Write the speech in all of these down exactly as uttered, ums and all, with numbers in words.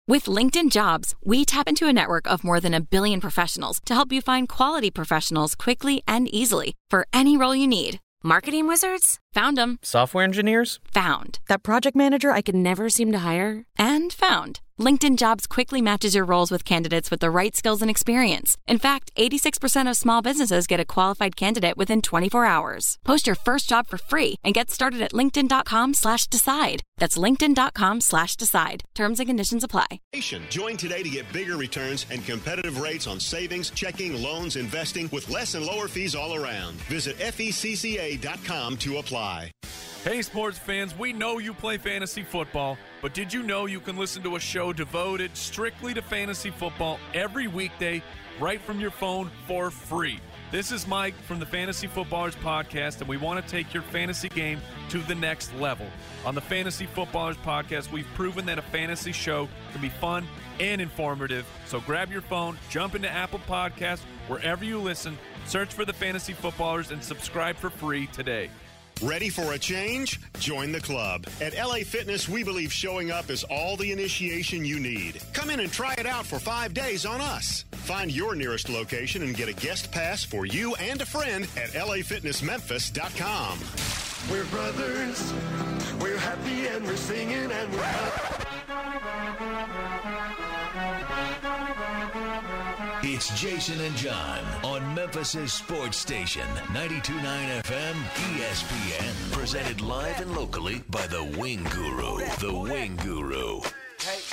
With LinkedIn Jobs, we tap into a network of more than a billion professionals to help you find quality professionals quickly and easily for any role you need. Marketing wizards? Found them. Software engineers? Found. That project manager I could never seem to hire? And found. LinkedIn Jobs quickly matches your roles with candidates with the right skills and experience. In fact, eighty-six percent of small businesses get a qualified candidate within twenty-four hours. Post your first job for free and get started at linkedin.com slash decide. That's linkedin.com slash decide. Terms and conditions apply. Join today to get bigger returns and competitive rates on savings, checking, loans, investing with less and lower fees all around. Visit fecca dot com to apply. Hey, sports fans, we know you play fantasy football, but did you know you can listen to a show devoted strictly to fantasy football every weekday right from your phone for free? This is Mike from the Fantasy Footballers Podcast, and we want to take your fantasy game to the next level. On the Fantasy Footballers Podcast, we've proven that a fantasy show can be fun and informative. So grab your phone, jump into Apple Podcasts, wherever you listen, search for the Fantasy Footballers, and subscribe for free today. Ready for a change? Join the club. At L A Fitness, we believe showing up is all the initiation you need. Come in and try it out for five days on us. Find your nearest location and get a guest pass for you and a friend at L A fitness memphis dot com. We're brothers, we're happy and we're singing and we're happy. It's Jason and John on Memphis' sports station, ninety-two point nine F M E S P N. Presented live and locally by the Wing Guru. The Wing Guru. Hey.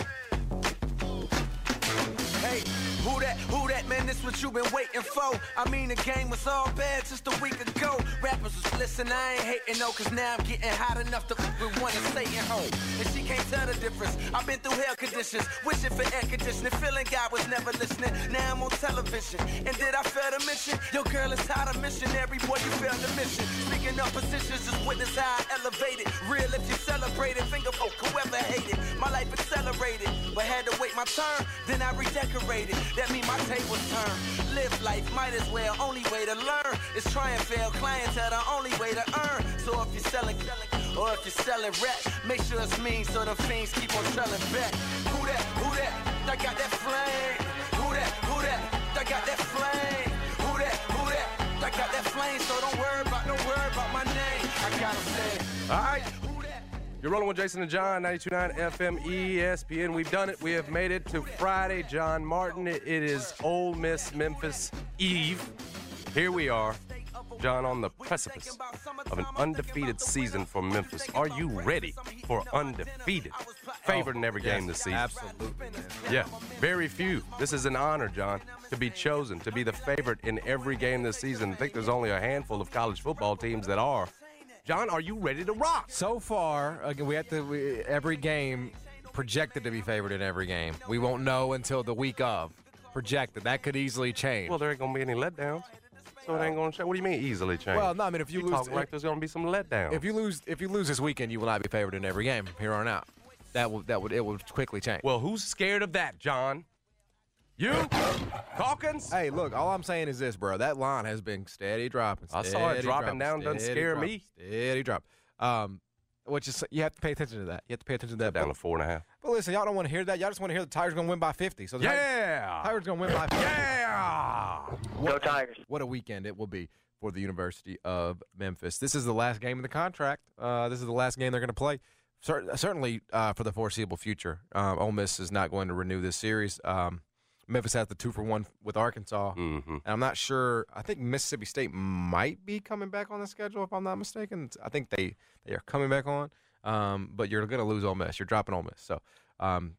Hey, who that, who that, man, this what you been waiting for. I mean, the game was all bad just a week ago. Rappers was listening, I ain't hating no, cause now I'm getting hot enough to fuck with one and staying home. And she can't tell the difference. I've been through hell conditions, wishing for air conditioning, feeling God was never listening. Now I'm on television, and did I fail to mention? Your girl is hot a missionary, boy, you failed the mission. Speaking of positions, just witness how I elevated. Real if you celebrated, finger folk, whoever hated. My life accelerated, but had to wait my turn, then I redecorated. That mean my tables turn. Live life, might as well, only way to learn is try and fail. Clientele, the only way to earn. So if you're selling, or if you're selling rap, make sure it's mean so the fiends keep on selling back. Who that, who that, I got that flame. Who that, who that, I got that flame. Who that, who that, I got that flame. So don't worry about, don't worry about my name. I gotta say. All right. You're rolling with Jason and John, ninety-two point nine F M E S P N. We've done it. We have made it to Friday. John Martin, it is Ole Miss Memphis Eve. Here we are, John, on the precipice of an undefeated season for Memphis. Are you ready for undefeated? Favored in every game this season. Absolutely, man. Yeah, very few. This is an honor, John, to be chosen, to be the favorite in every game this season. I think there's only a handful of college football teams that are. John, are you ready to rock? So far, again, we have to we, every game projected to be favored in every game. We won't know until the week of. Projected. That could easily change. Well, there ain't going to be any letdowns. So it ain't going to change. What do you mean easily change? Well, no, I mean, if you, you lose. talk like there's going to be some letdowns. If you lose if you lose this weekend, you will not be favored in every game here on out. That will, that would, it will quickly change. Well, who's scared of that, John? You? Calkins? Hey, look, all I'm saying is this, bro. That line has been steady dropping. Steady I saw it dropping dropping, down. Doesn't scare dropping, me. Steady drop. Um, which is, you have to pay attention to that. You have to pay attention to that. Down to four and a half. But listen, y'all don't want to hear that. Y'all just want to hear the Tigers going to win by fifty. So the yeah. Tigers going to win by fifty. Yeah. What, Go Tigers. What a weekend it will be for the University of Memphis. This is the last game of the contract. Uh, this is the last game they're going to play. Cer- certainly uh, for the foreseeable future. Um, Ole Miss is not going to renew this series. Um, Memphis has the two for one with Arkansas. Mm-hmm. And I'm not sure. I think Mississippi State might be coming back on the schedule, if I'm not mistaken. I think they, they are coming back on. Um, but you're going to lose Ole Miss. You're dropping Ole Miss. So um,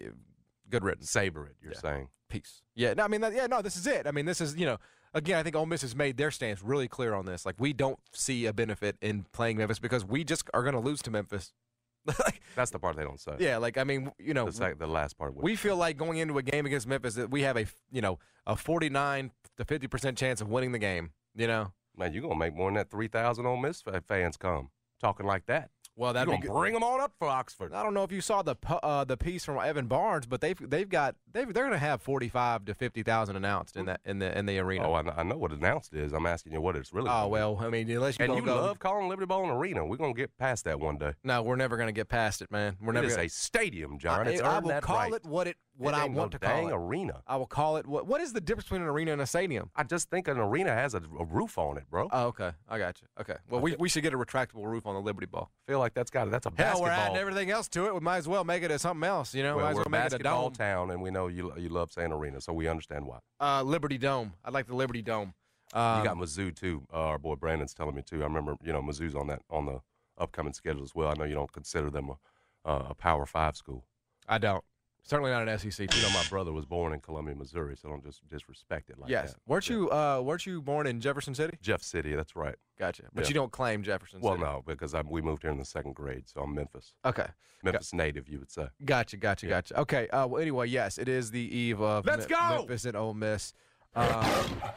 good riddance. Savor it, you're yeah. saying. Peace. Yeah, no, I mean, that, yeah, no, this is it. I mean, this is, you know, again, I think Ole Miss has made their stance really clear on this. Like, we don't see a benefit in playing Memphis because we just are going to lose to Memphis. That's the part they don't say. Yeah, like, I mean, you know. It's like the last part. We feel like going into a game against Memphis that we have a, you know, a forty-nine to fifty percent chance of winning the game, you know. Man, you're going to make more than that three thousand Ole Miss fans come talking like that. Well, that'd You're be gonna good. bring them on up for Oxford. I don't know if you saw the pu- uh, the piece from Evan Barnes, but they've they've got they've, they're going to have forty-five to fifty thousand announced in that in the in the arena. Oh, I, I know what announced is. I'm asking you what it's really. Oh well, I mean, unless you and don't you go, love calling Liberty Bowl an arena. We're gonna get past that one day. No, we're never going to get past it, man. We're It never. is gonna, a stadium, John. I, It's I earned will that call right. it what it what It I ain't want no to call dang it. arena. I will call it what. What is the difference between an arena and a stadium? I just think an arena has a, a roof on it, bro. Oh, okay, I got you. Okay, well, we we should get a retractable roof on the Liberty Bowl. I feel like that's got that's a Hell, basketball. we're adding everything else to it. We might as well make it as something else. You know, well, might as we're well a make it a basketball dome. town, and we know you you love saying arena, so we understand why. Uh, Liberty Dome. I like the Liberty Dome. Um, You got Mizzou too. Uh, our boy Brandon's telling me too. I remember, you know, Mizzou's on that on the upcoming schedule as well. I know you don't consider them a, uh, a Power Five school. I don't. Certainly not an S E C You team. know, my brother was born in Columbia, Missouri, so don't just disrespect it like Yes. that. Weren't Yeah. you uh, weren't you born in Jefferson City? Jeff City, that's right. Gotcha. But Yeah. you don't claim Jefferson Well, City. no, because I, we moved here in the second grade, so I'm Memphis. Okay. Memphis native, you would say. Gotcha, gotcha, Yeah. gotcha. Okay. Uh, well, anyway, yes, it is the eve of Let's Me- go! Memphis and Ole Miss. Um,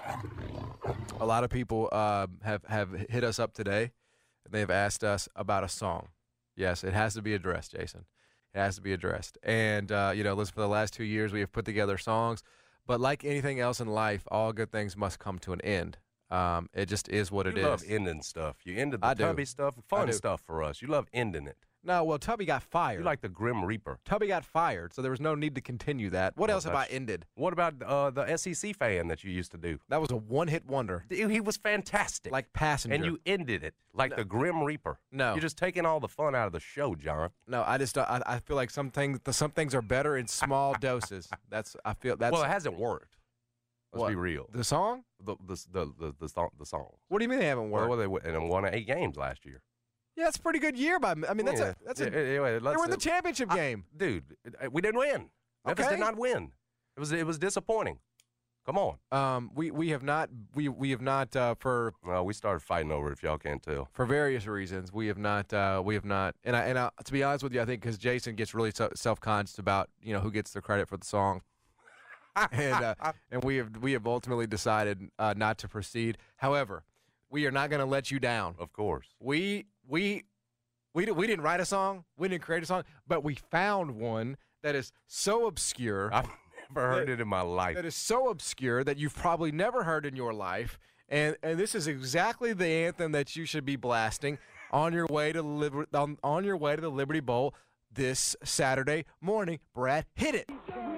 a lot of people uh, have have hit us up today. They've asked us about a song. Yes, it has to be addressed, Jason. It has to be addressed. And uh, you know, listen, for the last two years, we have put together songs. But like anything else in life, all good things must come to an end. Um, it just is what it you is. love ending stuff. You ended the I do. Tubby stuff, I fun do. stuff for us. You love ending it. No, well, Tubby got fired. You like the Grim Reaper. Tubby got fired, so there was no need to continue that. What Well, else have I that's- ended? What about uh, the S E C fan that you used to do? That was a one-hit wonder, Dude, he was fantastic. like Passenger. and you ended it like the Grim Reaper. No. You're just taking all the fun out of the show, John. No, I just I, I feel like some things some things are better in small doses. That's I feel that's well, it hasn't worked. Let's what? be real. The song? The the the the the, song, the song. What do you mean they haven't worked? Well, they won- and they won eight games last year. Yeah, that's a pretty good year. By I mean, that's yeah. a that's yeah, a anyway, they let's- were in the championship I- game. dude. We didn't win. Memphis Okay. did not win. It was it was disappointing. Come on. Um, we we have not we we have not uh, for Well, we started fighting over it. If y'all can't tell. for various reasons we have not uh, we have not and I and I, to be honest with you, I think because Jason gets really so, self conscious about you know who gets the credit for the song. and uh, and we have we have ultimately decided uh, not to proceed. However, we are not going to let you down. Of course. We we we di- we didn't write a song, we didn't create a song, but we found one that is so obscure, I've never heard That- it in my life. that is so obscure that you've probably never heard in your life, and and this is exactly the anthem that you should be blasting on your way to Liber- on, on your way to the Liberty Bowl this Saturday morning. Brad, hit it.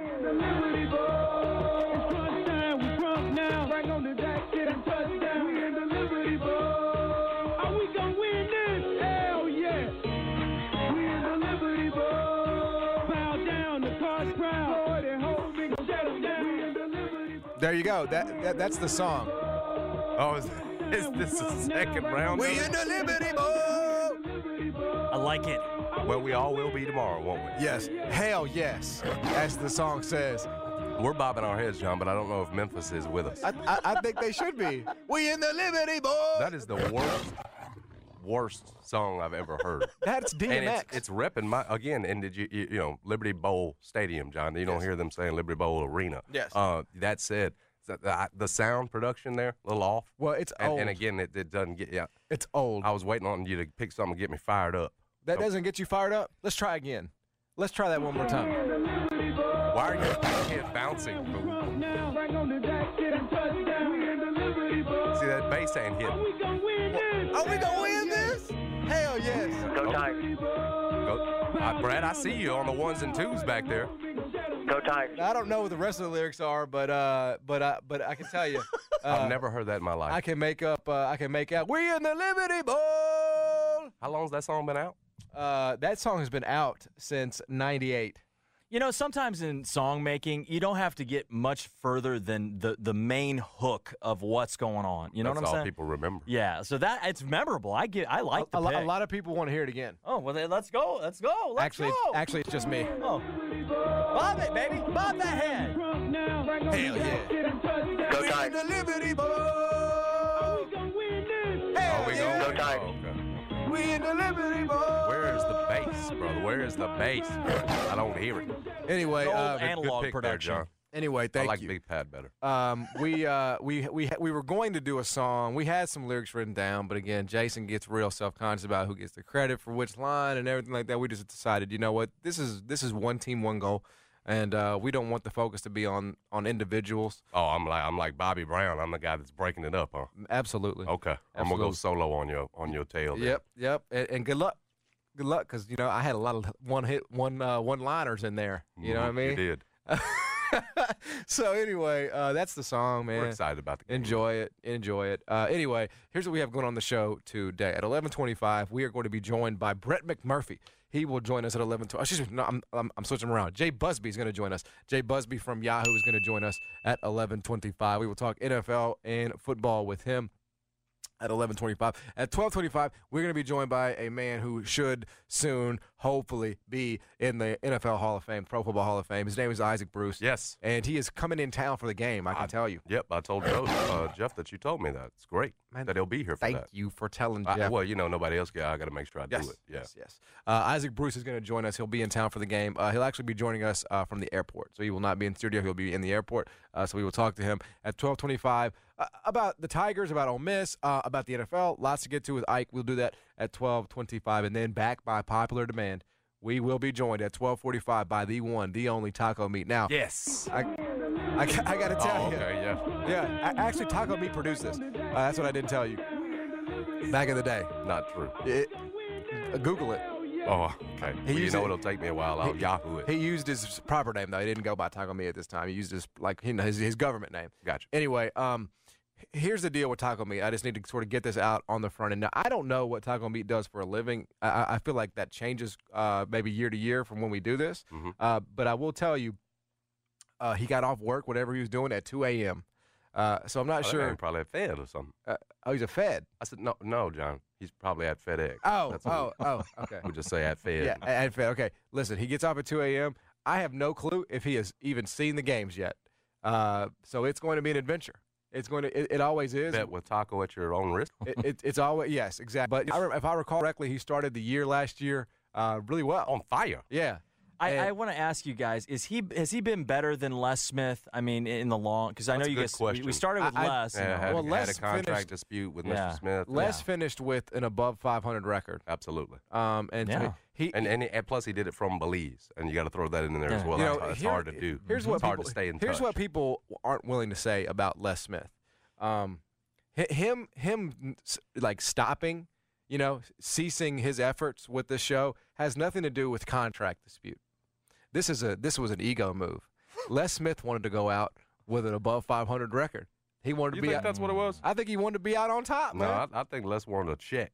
There you go. That, that that's the song. Oh, is, is this the second round? We in the Liberty Bowl. I like it. Well, we all will be tomorrow, won't we? Yes, hell yes, as the song says. We're bobbing our heads, John, but I don't know if Memphis is with us. I, I, I think they should be. We in the Liberty Bowl. That is the worst, worst song I've ever heard. That's D M And X. it's, it's repping my again. And did you, you you know Liberty Bowl Stadium, John? You don't Yes. hear them saying Liberty Bowl Arena. Yes. Uh, that said, the, the, the sound production there a little off. well, it's And, old. and again, it, it doesn't get yeah. it's old. I was waiting on you to pick something to get me fired up. That doesn't get you fired up. Let's try again. Let's try that one more time. Why are your head bouncing? Fool? See that bass ain't hitting. Are we gonna win this? Hell yes. Go Tigers. Go, uh, Brad, I see you on the ones and twos back there. Go Tigers. I don't know what the rest of the lyrics are, but uh, but uh, but I can tell you, uh, I've never heard that in my life. I can make up. Uh, I can make out. We in the Liberty Bowl. How long's that song been out? Uh, that song has been out since ninety-eight. You know, sometimes in song making, you don't have to get much further than the, the main hook of what's going on. You know That's what I'm all saying? people remember. Yeah, so that it's memorable. I get, I like A, the a, lo- pick. a lot of people want to hear it again. Oh well, then let's go. Let's go. Let's actually, go. actually, it's just me. Oh. Bob it, baby. Bob that head. Hell yeah. Go We in Tigers. the Liberty Bowl. Are Hell we yeah. going? Go Tigers. Oh, okay. We in the Liberty Bowl. Where is the bass, brother? Where is the bass? I don't hear it. Anyway, Old uh, Good- good analog pick there, production. John. Anyway, thank I like you. Big Pat better. Um, we uh, we we we were going to do a song. We had some lyrics written down, but again, Jason gets real self-conscious about who gets the credit for which line and everything like that. We just decided, you know what, this is this is one team, one goal, and uh, we don't want the focus to be on on individuals. Oh, I'm like I'm like Bobby Brown. I'm the guy that's breaking it up, huh? Absolutely. Okay, I'm Absolutely. gonna go solo on your on your tail. There. Yep, yep, and, and good luck. Good luck, because you know I had a lot of one hit, one uh, one liners in there. You know what I mean? You did. So anyway, uh, that's the song, man. We're excited about the game. Enjoy it. Enjoy it. Uh, anyway, here's what we have going on the show today. At eleven twenty-five, we are going to be joined by Brett McMurphy. He will join us at eleven twenty. Excuse me, no, I'm, I'm, I'm switching around. Jay Busby is going to join us. Jay Busby from Yahoo is going to join us at eleven twenty-five. We will talk N F L and football with him at eleven twenty-five. At twelve twenty-five, we're going to be joined by a man who should soon, hopefully, be in the N F L Hall of Fame, Pro Football Hall of Fame. His name is Isaac Bruce. Yes. And he is coming in town for the game, I can I, tell you. Yep, I told Joe, uh, Jeff that you told me that. It's great Man, that he'll be here for Thank that. you for telling I, Jeff. well, you know, nobody else got. I got to make sure I yes, do it. Yeah. Yes, yes. Uh, Isaac Bruce is going to join us. He'll be in town for the game. Uh, he'll actually be joining us uh, from the airport. So he will not be in studio. He'll be in the airport. Uh, so we will talk to him at twelve twenty-five uh, about the Tigers, about Ole Miss, uh, about the N F L. Lots to get to with Ike. We'll do that at twelve twenty-five. And then back by popular demand, we will be joined at twelve forty-five by the one, the only Taco Meat. Now, Yes. I, I, I got to tell Oh, you. okay, yeah. Yeah, a- actually, Taco Meat produced this. Uh, that's what I didn't tell you. Back in the day. Not true. It, uh, Google it. Oh, okay. Well, you used know it- it'll take me a while. I'll he- Yahoo it. He used his proper name, though. He didn't go by Taco Meat at this time. He used his, like, you know, his, his government name. Gotcha. Anyway, um, here's the deal with Taco Meat. I just need to sort of get this out on the front end. Now, I don't know what Taco Meat does for a living. I, I feel like that changes uh, maybe year to year from when we do this. Mhm. Uh, but I will tell you, uh, he got off work, whatever he was doing, at two a.m. Uh, so I'm not Oh, that sure. man probably at Fed or something. Uh, oh, he's a Fed. I said, no, no, John. He's probably at FedEx. Oh, That's what oh, oh, okay. we just say at Fed. Yeah, at Fed. Okay, listen, he gets off at two a.m. I have no clue if he has even seen the games yet. Uh, so it's going to be an adventure. It's going to. It, it always is. Bet with taco at your own risk. It, it, it's always yes, exactly. But I, re- if I recall correctly, he started the year last year uh, really well. On fire. Yeah. I, And- I want to ask you guys: Is he has he been better than Les Smith? I mean, in the long because I know That's a you good guys. We, question. we started with I- I- Les. you Yeah, know. had, Well, had Les a contract finished- dispute with Yeah. Mister Smith. Les Yeah. finished with an above five hundred record. Absolutely. Um, and Yeah. he, And, and and plus he did it from Belize, and you got to throw that in there as Yeah. well. you know, it's it's here- hard to do. Here's what it's hard people, to stay in Here's touch. what people aren't willing to say about Les Smith. Um, hi- him him s- like stopping, you know, ceasing his efforts with this show has nothing to do with contract dispute. This is a this was an ego move. Les Smith wanted to go out with an above five hundred record. He wanted You to be think out. that's what it was? I think he wanted to be out on top, No, man. I, I think Les wanted a check.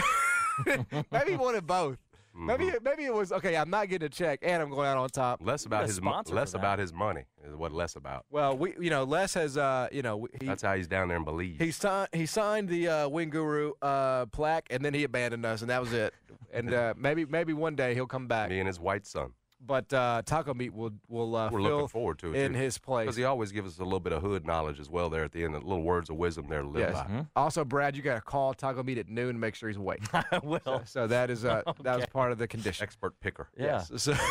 Maybe he wanted both. Mm-hmm. Maybe maybe it was okay. I'm not getting a check, and I'm going out on top. Less about a his mo- sponsor less for that. about his money is what less about. Well, we you know Les has uh you know he That's how he's down there in Belize. he signed he signed the uh, Wing Guru uh, plaque, and then he abandoned us, and that was it. And uh, maybe maybe one day he'll come back. Me and his white son. But uh, Taco Meat will will uh, We're fill looking forward to it in too. his place. Because he always gives us a little bit of hood knowledge as well there at the end, little words of wisdom there to live Yes. by. Also, Brad, you got to call Taco Meat at noon and make sure he's awake. I will. so, so that is uh, that was part of the condition. Expert picker. Yeah. Yes. So,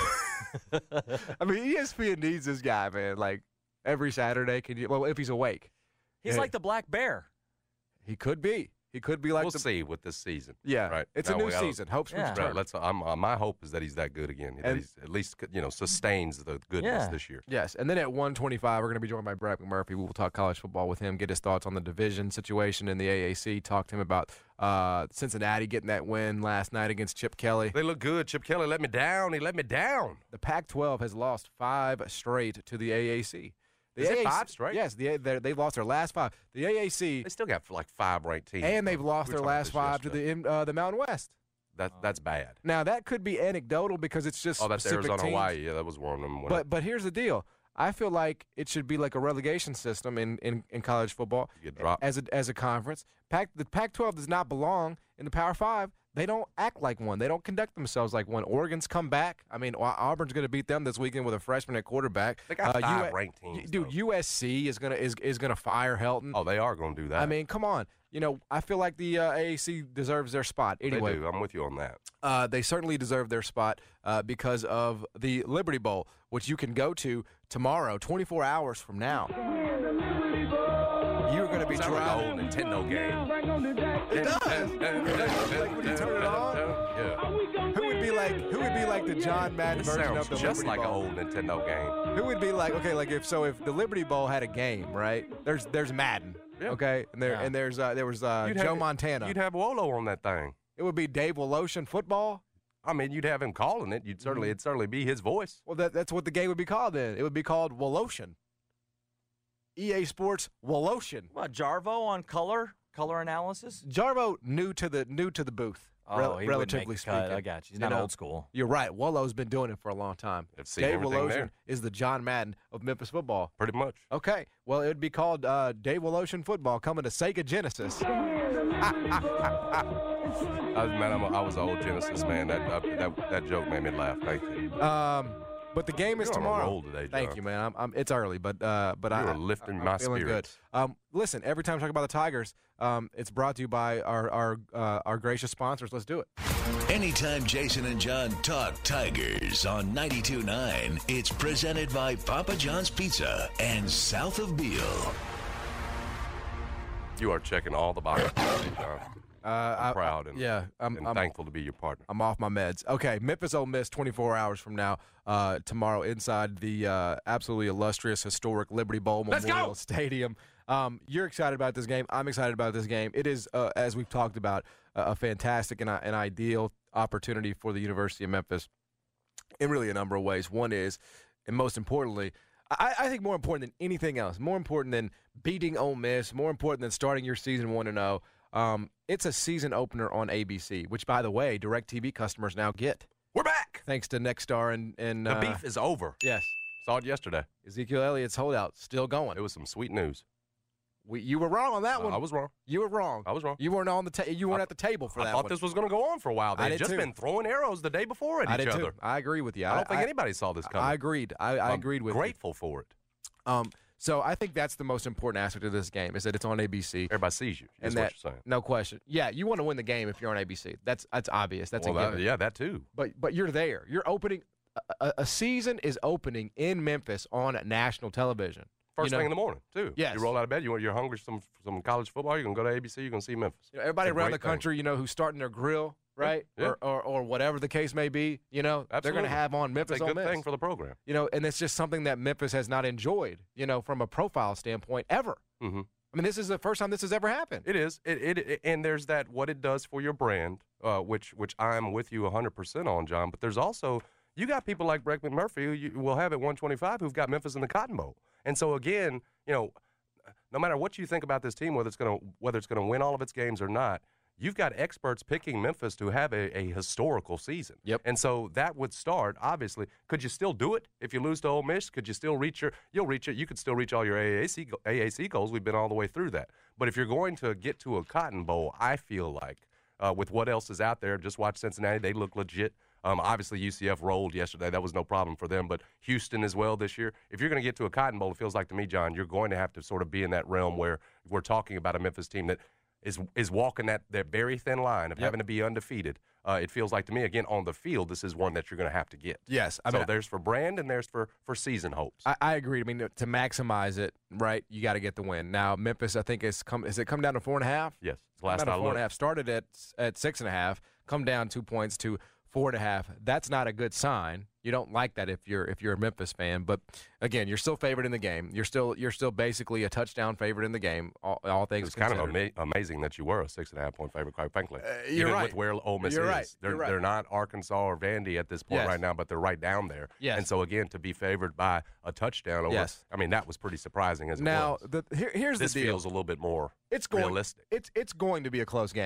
I mean, E S P N needs this guy, man. Like every Saturday, can you? Well, if he's awake, He's Yeah. like the Black Bear. he could be. He could be like we'll the. see with this season. Yeah, Right. it's Now a new we gotta- season. Hopes Yeah. return. Right, let's. I'm, uh, my hope is that he's that good again. That And- he's at least you know sustains the goodness Yeah. this year. Yes, and then at one twenty-five, we're going to be joined by Brett McMurphy. We will talk college football with him, get his thoughts on the division situation in the A A C, talk to him about uh, Cincinnati getting that win last night against Chip Kelly. They look good. Chip Kelly let me down. He let me down. The Pac twelve has lost five straight to the A A C. The Is it A A C five straight? Yes, the, they- they've lost their last five. The A A C, They still got like five ranked teams. and they've lost We their were talking last about five this to yesterday. the uh, the Mountain West. That that's bad. Now that could be anecdotal because it's just Oh, that's specific Arizona, teams. Hawaii. Yeah, that was one of them. when But but here's the deal. I feel like it should be like a relegation system in, in, in college football You get dropped. as a as a conference. Pac the Pac twelve does not belong in the Power Five. they don't act like one. They don't conduct themselves like one. Oregon's come back. I mean, Auburn's going to beat them this weekend with a freshman at quarterback. They got five uh, U- ranked teams. Dude, though. U S C is going to is is going to fire Helton. Oh, they are going to do that. I mean, come on. You know, I feel like the uh, A A C deserves their spot. Anyway, they do. I'm with you on that. Uh, they certainly deserve their spot uh, because of the Liberty Bowl, which you can go to tomorrow, twenty-four hours from now. You're going to be Sounds like driving. an old Nintendo game. It does. Like when you turn it on. Yeah. Who would be like? Who would be like the John Madden This version sounds of the just Liberty like Bowl? an old Nintendo game. Who would be like? Okay, like if so, if the Liberty Bowl had a game, right? There's there's Madden. Yeah. Okay, and there Yeah. and there's uh, there was uh, You'd Joe have- Montana. You'd have Wolo on that thing. It would be Dave Woloshin football. I mean, you'd have him calling it. You'd certainly, it'd certainly be his voice. Well, that, that's what the game would be called then. It would be called Woloshin. E A Sports Woloshin. What, Jarvo on color, color analysis? Jarvo new to the new to the booth. Oh, rel- he relatively wouldn't make a cut. speaking. I got you. He's You not know, old school. You're right. Wolo's been doing it for a long time. I've seen Dave everything Woloshin there. is the John Madden of Memphis football. Pretty much. Okay. Well, it would be called uh, Dave Woloshin football coming to Sega Genesis. I was, man, I'm a, I was an old Genesis man. That, uh, that that joke made me laugh. Thank you. Um, but the game is You're on a tomorrow. roll today, Thank John. you, man. I'm, I'm, it's early, but uh, but I, You are lifting I'm my feeling spirits. good. Um, listen, every time I talk about the Tigers, um, it's brought to you by our our uh, our gracious sponsors. Let's do it. Anytime Jason and John talk Tigers on ninety-two point nine, it's presented by Papa John's Pizza and South of Beale. You are checking all the boxes, John. Uh, I'm I- proud and, yeah, I'm, and I'm thankful to be your partner. I'm off my meds. Okay, Memphis Ole Miss twenty-four hours from now, uh, tomorrow inside the uh, absolutely illustrious, historic Liberty Bowl Let's Memorial go! Stadium. Um, you're excited about this game. I'm excited about this game. It is, uh, as we've talked about, uh, a fantastic and uh, an ideal opportunity for the University of Memphis in really a number of ways. One is, and most importantly, I, I think more important than anything else, more important than beating Ole Miss, more important than starting your season one and oh, um, it's a season opener on A B C, which, by the way, DirecTV customers now get. We're back. Thanks to Nexstar and, and The uh, beef is over. yes, Saw it yesterday. Ezekiel Elliott's holdout still going. It was some sweet news. We, you were wrong on that Uh, one. I was wrong. You were wrong. I was wrong. You weren't on the ta- you weren't I- at the table for I that thought one. this was going to go on for a while. I They've did just too. been throwing arrows the day before at I each did other. too. I agree with you. I don't think anybody saw this coming. I agreed. I, I I'm agreed with you. grateful for it. Um, so I think that's the most important aspect of this game is that it's on A B C. Everybody sees you. Is and what that, you're saying. no question. Yeah, you want to win the game if you're on A B C. That's that's obvious. That's Well, a that- given. yeah, that too. But but you're there. You're opening. A, a season is opening in Memphis on national television. First You know, thing in the morning, too. Yes. You roll out of bed, you, you're hungry for some, some college football, you're going to go to A B C, you're going to see Memphis. you know, everybody It's a around the great thing. country, you know, who's starting their grill, right? Yeah. Or, or or whatever the case may be, you know, they're going Absolutely. to have on Memphis It's a Ole good Miss. thing for the program. You know, and it's just something that Memphis has not enjoyed, you know, from a profile standpoint ever. Mm-hmm. I mean, this is the first time this has ever happened. It is. It, it, it and there's that what it does for your brand, uh, which which I'm with you one hundred percent on, John. But there's also you got people like Breck McMurphy who you will have at one twenty-five who've got Memphis in the Cotton Bowl, and so again, you know, no matter what you think about this team, whether it's going to whether it's going to win all of its games or not, you've got experts picking Memphis to have a, a historical season. Yep. And so that would start, obviously. Could you still do it if you lose to Ole Miss? Could you still reach your – you'll reach it. You could still reach all your A A C, A A C goals. We've been all the way through that. But if you're going to get to a Cotton Bowl, I feel like uh, with what else is out there, just watch Cincinnati. They look legit. Um, obviously, U C F rolled yesterday. That was no problem for them. But Houston as well this year. If you're going to get to a Cotton Bowl, it feels like to me, John, you're going to have to sort of be in that realm where we're talking about a Memphis team that is is walking that, that very thin line of Yep. having to be undefeated. Uh, it feels like to me, again, on the field, this is one that you're going to have to get. Yes. I so mean, there's for brand and there's for, for season hopes. I, I agree. I mean, to maximize it, right, you got to get the win. Now, Memphis, I think, is come. Has it come down to four and a half? yes. Come Last down to I four and a looked. half. Started at at six and a half. Come down two points to four and a half. That's not a good sign. You don't like that if you're if you're a Memphis fan. But again, you're still favored in the game. You're still you're still basically a touchdown favorite in the game. All, all things It's kind of considered. ama- amazing that you were a six and a half point favorite, quite frankly. Uh, you're Even right. with where Ole Miss You're is, right. they're You're right. they're not Arkansas or Vandy at this point Yes. right now, but they're right down there. Yes. And so again, to be favored by a touchdown over, Yes. I mean that was pretty surprising as it Now, was. the, here, here's This the deal. feels a little bit more It's going. realistic. It's it's going to be a close game.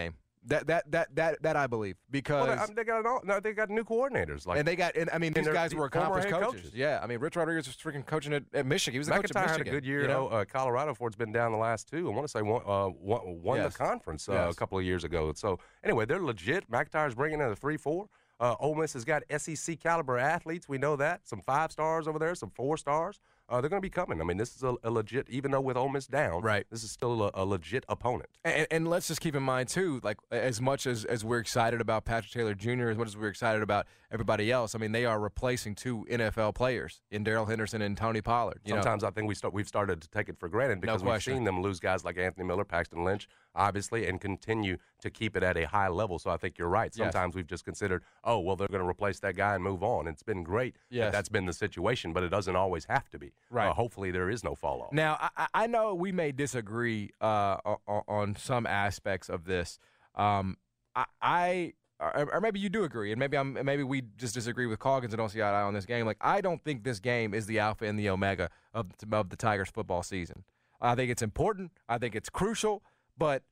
That that that that that I believe because well, they, they got an all, no, they got new coordinators like and they got and I mean these guys were accomplished coaches. coaches. Yeah, I mean Rich Rodriguez was freaking coaching at, at Michigan. He was the coach at McIntyre Michigan. had a good year. You know? uh, Colorado Ford's been down the last two. I want to say one uh, won, won Yes. the conference uh, Yes. a couple of years ago. So anyway, they're legit. McIntyre's bringing in a three four. Uh, Ole Miss has got S E C caliber athletes. We know that. Some five stars over there, some four stars. Uh, they're going to be coming. I mean, this is a, a legit, even though with Ole Miss down, right. this is still a, a legit opponent. And, and let's just keep in mind, too, like as much as, as we're excited about Patrick Taylor Junior, as much as we're excited about everybody else, I mean, they are replacing two N F L players in Darrell Henderson and Tony Pollard. You Sometimes know? I think we start, we've started to take it for granted because No we've question. seen them lose guys like Anthony Miller, Paxton Lynch, obviously, and continue to keep it at a high level. So I think you're right. Sometimes Yes. we've just considered, oh, well, they're going to replace that guy and move on. It's been great. Yes. that That's been the situation, but it doesn't always have to be. Right. Uh, hopefully there is no fall off. Now, I, I know we may disagree uh, on, on some aspects of this. Um, I, I or, or maybe you do agree, and maybe I'm maybe we just disagree with Coggins and don't see eye to eye on this game. Like, I don't think this game is the alpha and the omega of of the Tigers football season. I think it's important. I think it's crucial. But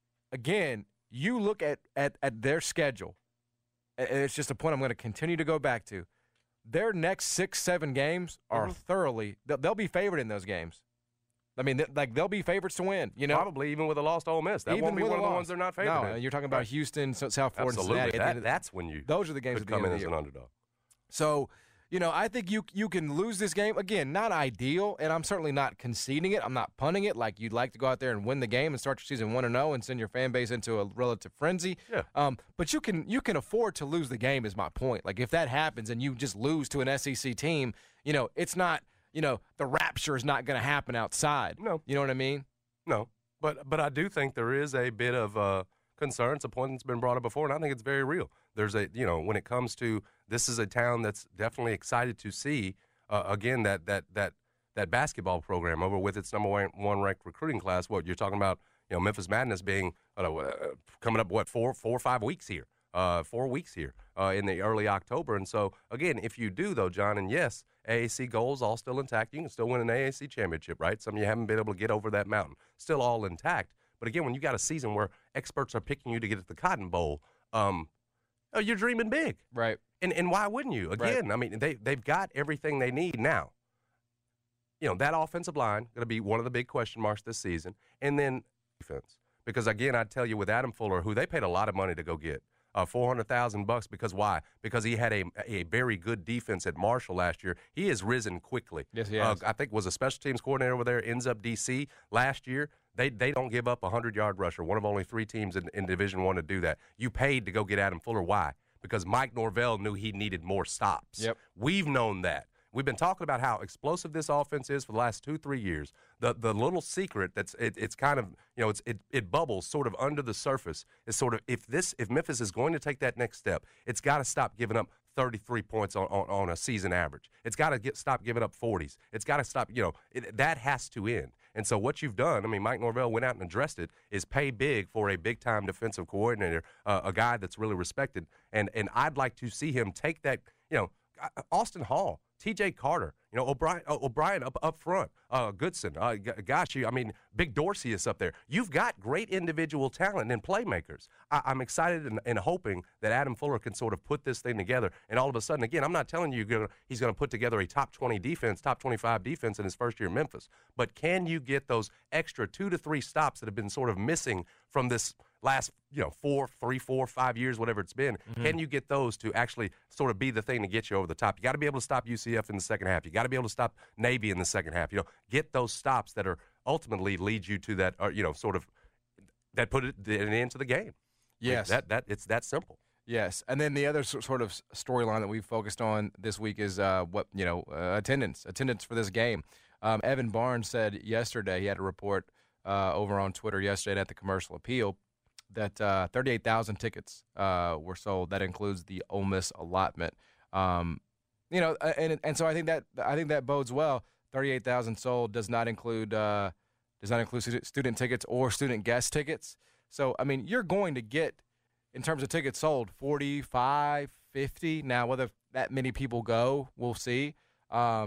again, you look at at, at their schedule, and it's just a point I'm going to continue to go back to. Their next six, seven games are Mhm. thoroughly – they'll be favored in those games. I mean, th- like they'll be favorites to win. You know, Probably even with a lost Ole Miss. That even won't be with one a of the loss. ones they're not favored No, in. you're talking about Right. Houston, so- South Florida, Absolutely. Cincinnati. At the That, end of the- that's when you those are the games could at the come end in of as the an year. underdog. So, you know, I think you you can lose this game. Again, not ideal, and I'm certainly not conceding it. I'm not punting it like you'd like to go out there and win the game and start your season one and oh and send your fan base into a relative frenzy. Yeah. Um, but you can you can afford to lose the game is my point. Like if that happens and you just lose to an S E C team, you know, it's not, you know, the rapture is not going to happen outside. No. You know what I mean? No, but but I do think there is a bit of uh, concern. It's a point that's been brought up before, and I think it's very real. There's a, you know, when it comes to this is a town that's definitely excited to see, uh, again, that that that that basketball program over with its number one, one ranked recruiting class. What you're talking about, you know, Memphis Madness being uh, uh, coming up, what, four, four or five weeks here, uh, four weeks here uh, in the early October. And so, again, if you do, though, John, and yes, A A C goals all still intact. You can still win an A A C championship, right? Some of you haven't been able to get over that mountain. Still all intact. But again, when you got a season where experts are picking you to get at the Cotton Bowl, um, oh, you're dreaming big. Right. And and why wouldn't you? Again, Right. I mean, they, they've got everything they need now. You know, that offensive line going to be one of the big question marks this season. And then defense. Because, again, I'd tell you with Adam Fuller, who they paid a lot of money to go get, uh, four hundred thousand bucks. Because why? Because he had a a very good defense at Marshall last year. He has risen quickly. Yes, he Uh, has. I think was a special teams coordinator over there, ends up D C last year. They they don't give up a hundred-yard rusher, one of only three teams in, in Division One to do that. You paid to go get Adam Fuller. Why? Because Mike Norvell knew he needed more stops. Yep. We've known that. We've been talking about how explosive this offense is for the last two, three years. The the little secret that's it, it's kind of, you know, it's it, it bubbles sort of under the surface is sort of if this if Memphis is going to take that next step, it's got to stop giving up thirty-three points on, on, on a season average. It's got to get stop giving up forties. It's got to stop, you know, it, that has to end. And so what you've done, I mean, Mike Norvell went out and addressed it, is pay big for a big-time defensive coordinator, uh, a guy that's really respected. And and I'd like to see him take that, you know, Austin Hall, T J Carter, you know, O'Brien, uh, O'Brien up up front, uh, Goodson, uh, g- gosh, you, I mean, Big Dorsey is up there. You've got great individual talent and playmakers. I, I'm excited and, and hoping that Adam Fuller can sort of put this thing together. And all of a sudden, again, I'm not telling you gonna, he's going to put together a top twenty defense, top twenty-five defense in his first year in Memphis. But can you get those extra two to three stops that have been sort of missing from this last, you know, four, three, four, five years, whatever it's been, mm-hmm. Can you get those to actually sort of be the thing to get you over the top? You got to be able to stop U C F in the second half. You got to be able to stop Navy in the second half. You know, get those stops that are ultimately lead you to that, or, you know, sort of that put it an end to the game. Yes. Like that that it's that simple. Yes, and then the other s- sort of s- storyline that we've focused on this week is uh, what you know uh, attendance, attendance for this game. Um, Evan Barnes said yesterday, he had a report uh, over on Twitter yesterday at the Commercial Appeal that uh, thirty-eight thousand tickets uh, were sold. That includes the Ole Miss allotment. Um, you know, and and so I think that I think that bodes well. thirty-eight thousand sold does not include uh, does not include stu- student tickets or student guest tickets. So I mean, you're going to get, in terms of tickets sold, forty-five, fifty. Now, whether that many people go, we'll see. Um,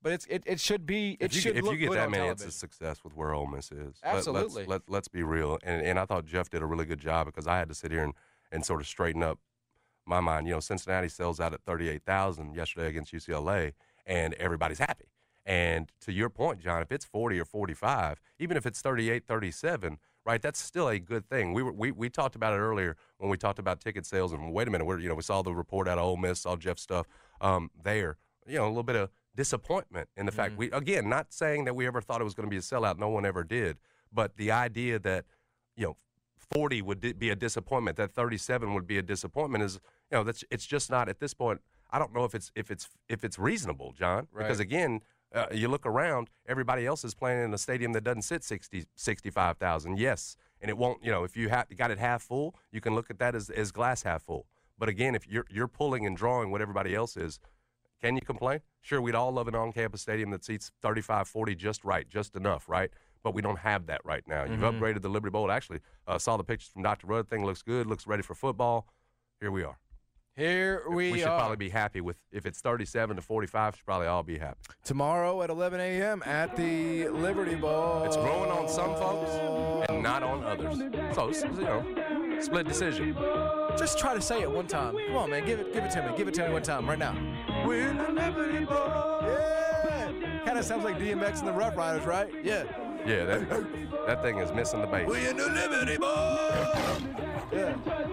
but it's it, it should be it if you, should if look you get good that on many, television. it's a success with where Ole Miss is. Absolutely. Let, let's, let, let's be real. And and I thought Jeff did a really good job because I had to sit here and, and sort of straighten up my mind. You know, Cincinnati sells out at thirty-eight thousand yesterday against U C L A, and everybody's happy. And to your point, John, if it's forty or forty-five, even if it's thirty-eight, thirty-seven, right, that's still a good thing. We were we, we talked about it earlier when we talked about ticket sales. And wait a minute, we're, you know, we saw the report out of Ole Miss, saw Jeff's stuff um, there. You know, a little bit of disappointment in the mm-hmm. fact we again not saying that we ever thought it was going to be a sellout. No one ever did. But the idea that you know forty would di- be a disappointment, that thirty-seven would be a disappointment is you know that's it's just not at this point. I don't know if it's if it's if it's reasonable, John, right. because again. Uh, you look around, everybody else is playing in a stadium that doesn't sit sixty, sixty-five thousand. Yes, and it won't, you know, if you ha- got it half full, you can look at that as, as glass half full. But again, if you're you're pulling and drawing what everybody else is, can you complain? Sure, we'd all love an on-campus stadium that seats thirty-five, forty just right, just enough, right? But we don't have that right now. You've Mm-hmm. upgraded the Liberty Bowl. Actually, uh, saw the pictures from Doctor Rudd. Thing looks good, looks ready for football. Here we are. Here we, we should are. probably be happy with if it's thirty-seven to forty-five. Should probably all be happy. Tomorrow at eleven a.m. at the Liberty Bowl. It's growing on some folks and not on others. So it's, you know, split decision. Just try to say it one time. Come on, man. Give it, give it to me. Give it to me one time right now. We're in the Liberty Bowl. Yeah. Kind of sounds like D M X and the Rough Riders, right? Yeah. Yeah, that that thing is missing the bass. We're in the Liberty Bowl. Yeah.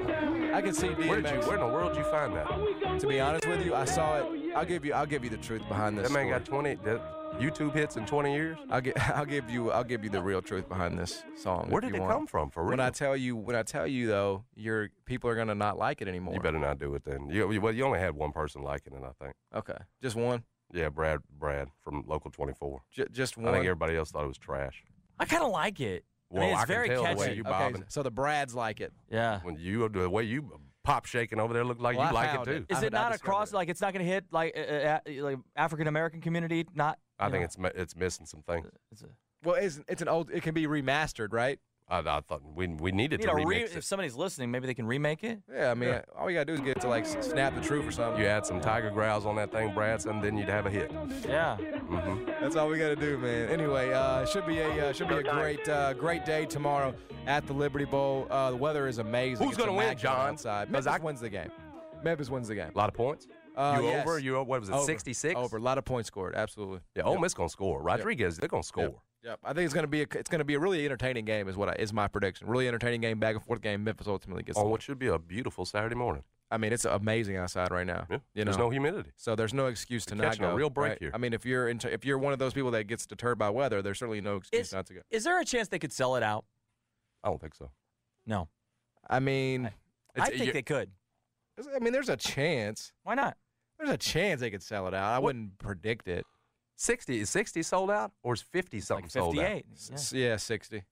I can see D M X. Where did you? Where in the world did you find that? To be honest with you, I saw it. I'll give you. I'll give you the truth behind this. That man story. got twenty that YouTube hits in twenty years. I'll give. I'll give you. I'll give you the real truth behind this song. Where if did you it want. come from? For real? When I tell you, when I tell you though, your people are gonna not like it anymore. You better not do it then. You, well, you only had one person liking it, I think. Okay, just one. Yeah, Brad. Brad from Local twenty-four. J- just one. I think everybody else thought it was trash. I kind of like it. Well, I mean, it's I can very tell the catchy. way you bobbing. Okay, so the Brads like it. Yeah. When you the way you pop shaking over there looked like Well, you I like it found too. it. Is I've it not not discovered across? it. Like it's not going to hit like uh, uh, like African American community? Not. I you think know, it's mi- it's missing some things. It's a, Well, it's, it's an old. It can be remastered, right? I, I thought we we needed you to know, remix re- it. if somebody's listening, maybe they can remake it. Yeah, I mean, Yeah. all you gotta do is get it to like s- snap the truth or something. You add some tiger growls on that thing, Bradson, then you'd have a hit. Yeah. Mm-hmm. That's all we gotta do, man. Anyway, uh, should be a uh, should be a great uh, great day tomorrow at the Liberty Bowl. Uh, the weather is amazing. Who's It's gonna win, immaculate John? Outside. 'Cause Memphis I- wins the game. Memphis wins the game. A lot of points. Uh, you yes. over? You what was it? Over. sixty-six. Over. A lot of points scored. Absolutely. Yeah, Ole Miss gonna score. Rodriguez, they're gonna score. Yep. Yep. I think it's gonna be a, it's gonna be a really entertaining game. Is what I, is my prediction. Really entertaining game, back and forth game. Memphis ultimately gets. On the what should be a beautiful Saturday morning. I mean, it's amazing outside right now. Yeah. You There's know? no humidity. So there's no excuse to You're not catching a go. real break right? here. I mean, if you're into, if you're one of those people that gets deterred by weather, there's certainly no excuse Is, not to go. is there a chance they could sell it out? I don't think so. No. I mean, I It's- think you- they could. I mean, there's a chance. Why not? There's a chance they could sell it out. I What- wouldn't predict it. sixty is sixty sold out, or is fifty something Like sold out? fifty-eight. Yeah. S- Yeah, sixty.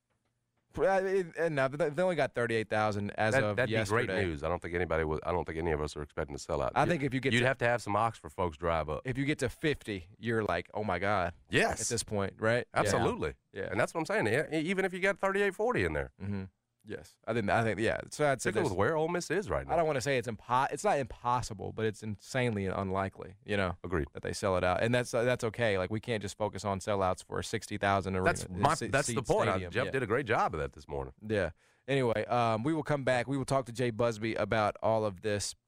Pr- uh, it- And now they they only got thirty-eight thousand as That, of that'd yesterday. be great news. I don't think anybody was. I don't think any of us are expecting to sell out. I You- think if you get you'd to, have to have some Oxford folks drive up. if you get to fifty, you're like, oh my god, Yes, at this point, right? absolutely. Yeah. And that's what I'm saying. E- Even if you got thirty-eight forty in there, Mm-hmm. Yes, I think. I think. Yeah. So I'd say particularly this, with where Ole Miss is right now. I don't want to say it's impo- It's not impossible, but it's insanely unlikely. You know. Agreed. That they sell it out, and that's uh, that's okay. Like we can't just focus on sellouts for a sixty thousand arena. That's my. se- That's the seat point. I, stadium. Jeff yeah. did a great job of that this morning. Yeah. Anyway, um, we will come back. We will talk to Jay Busby about all of this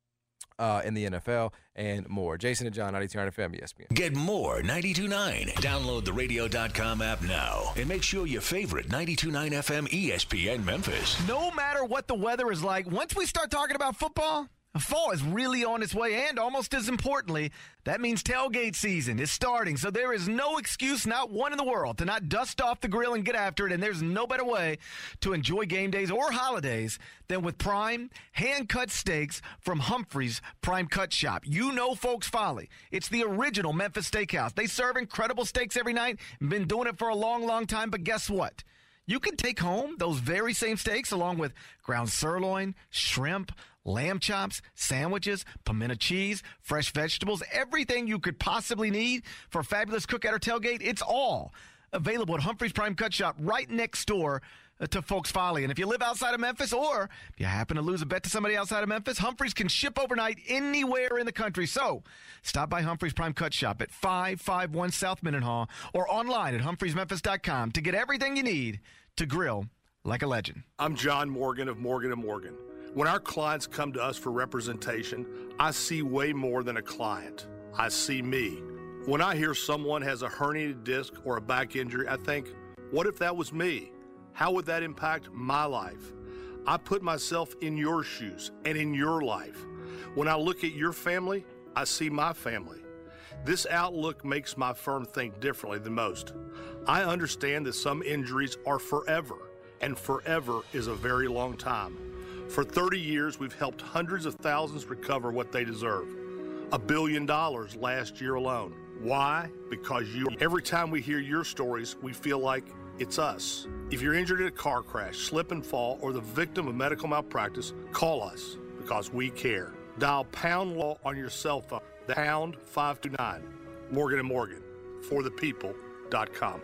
uh, in the N F L and more. Jason and John, ninety-two point nine F M, E S P N. Get more ninety-two point nine. Download the radio dot com app now and make sure your favorite ninety-two point nine F M E S P N Memphis. No matter what the weather is like, once we start talking about football, fall is really on its way, and almost as importantly, that means tailgate season is starting. So there is no excuse, not one in the world, to not dust off the grill and get after it, and there's no better way to enjoy game days or holidays than with prime, hand-cut steaks from Humphrey's Prime Cut Shop. You know Folks Folly. It's the original Memphis steakhouse. They serve incredible steaks every night, been doing it for a long, long time, but guess what? You can take home those very same steaks along with ground sirloin, shrimp, lamb chops, sandwiches, pimento cheese, fresh vegetables, everything you could possibly need for a fabulous cookout or tailgate. It's all available at Humphrey's Prime Cut Shop right next door uh, to Folks Folly. And if you live outside of Memphis or if you happen to lose a bet to somebody outside of Memphis, Humphrey's can ship overnight anywhere in the country. So stop by Humphrey's Prime Cut Shop at five five one South Mendenhall or online at humphreys memphis dot com to get everything you need to grill like a legend. I'm John Morgan of Morgan and Morgan. When our clients come to us for representation, I see way more than a client. I see me. When I hear someone has a herniated disc or a back injury, I think, what if that was me? How would that impact my life? I put myself in your shoes and in your life. When I look at your family, I see my family. This outlook makes my firm think differently than most. I understand that some injuries are forever, and forever is a very long time. For thirty years, we've helped hundreds of thousands recover what they deserve. A billion dollars last year alone. Why? Because you. Every time we hear your stories, we feel like it's us. If you're injured in a car crash, slip and fall, or the victim of medical malpractice, call us because we care. Dial pound law on your cell phone, the pound five two nine. Morgan and Morgan, for the people dot com.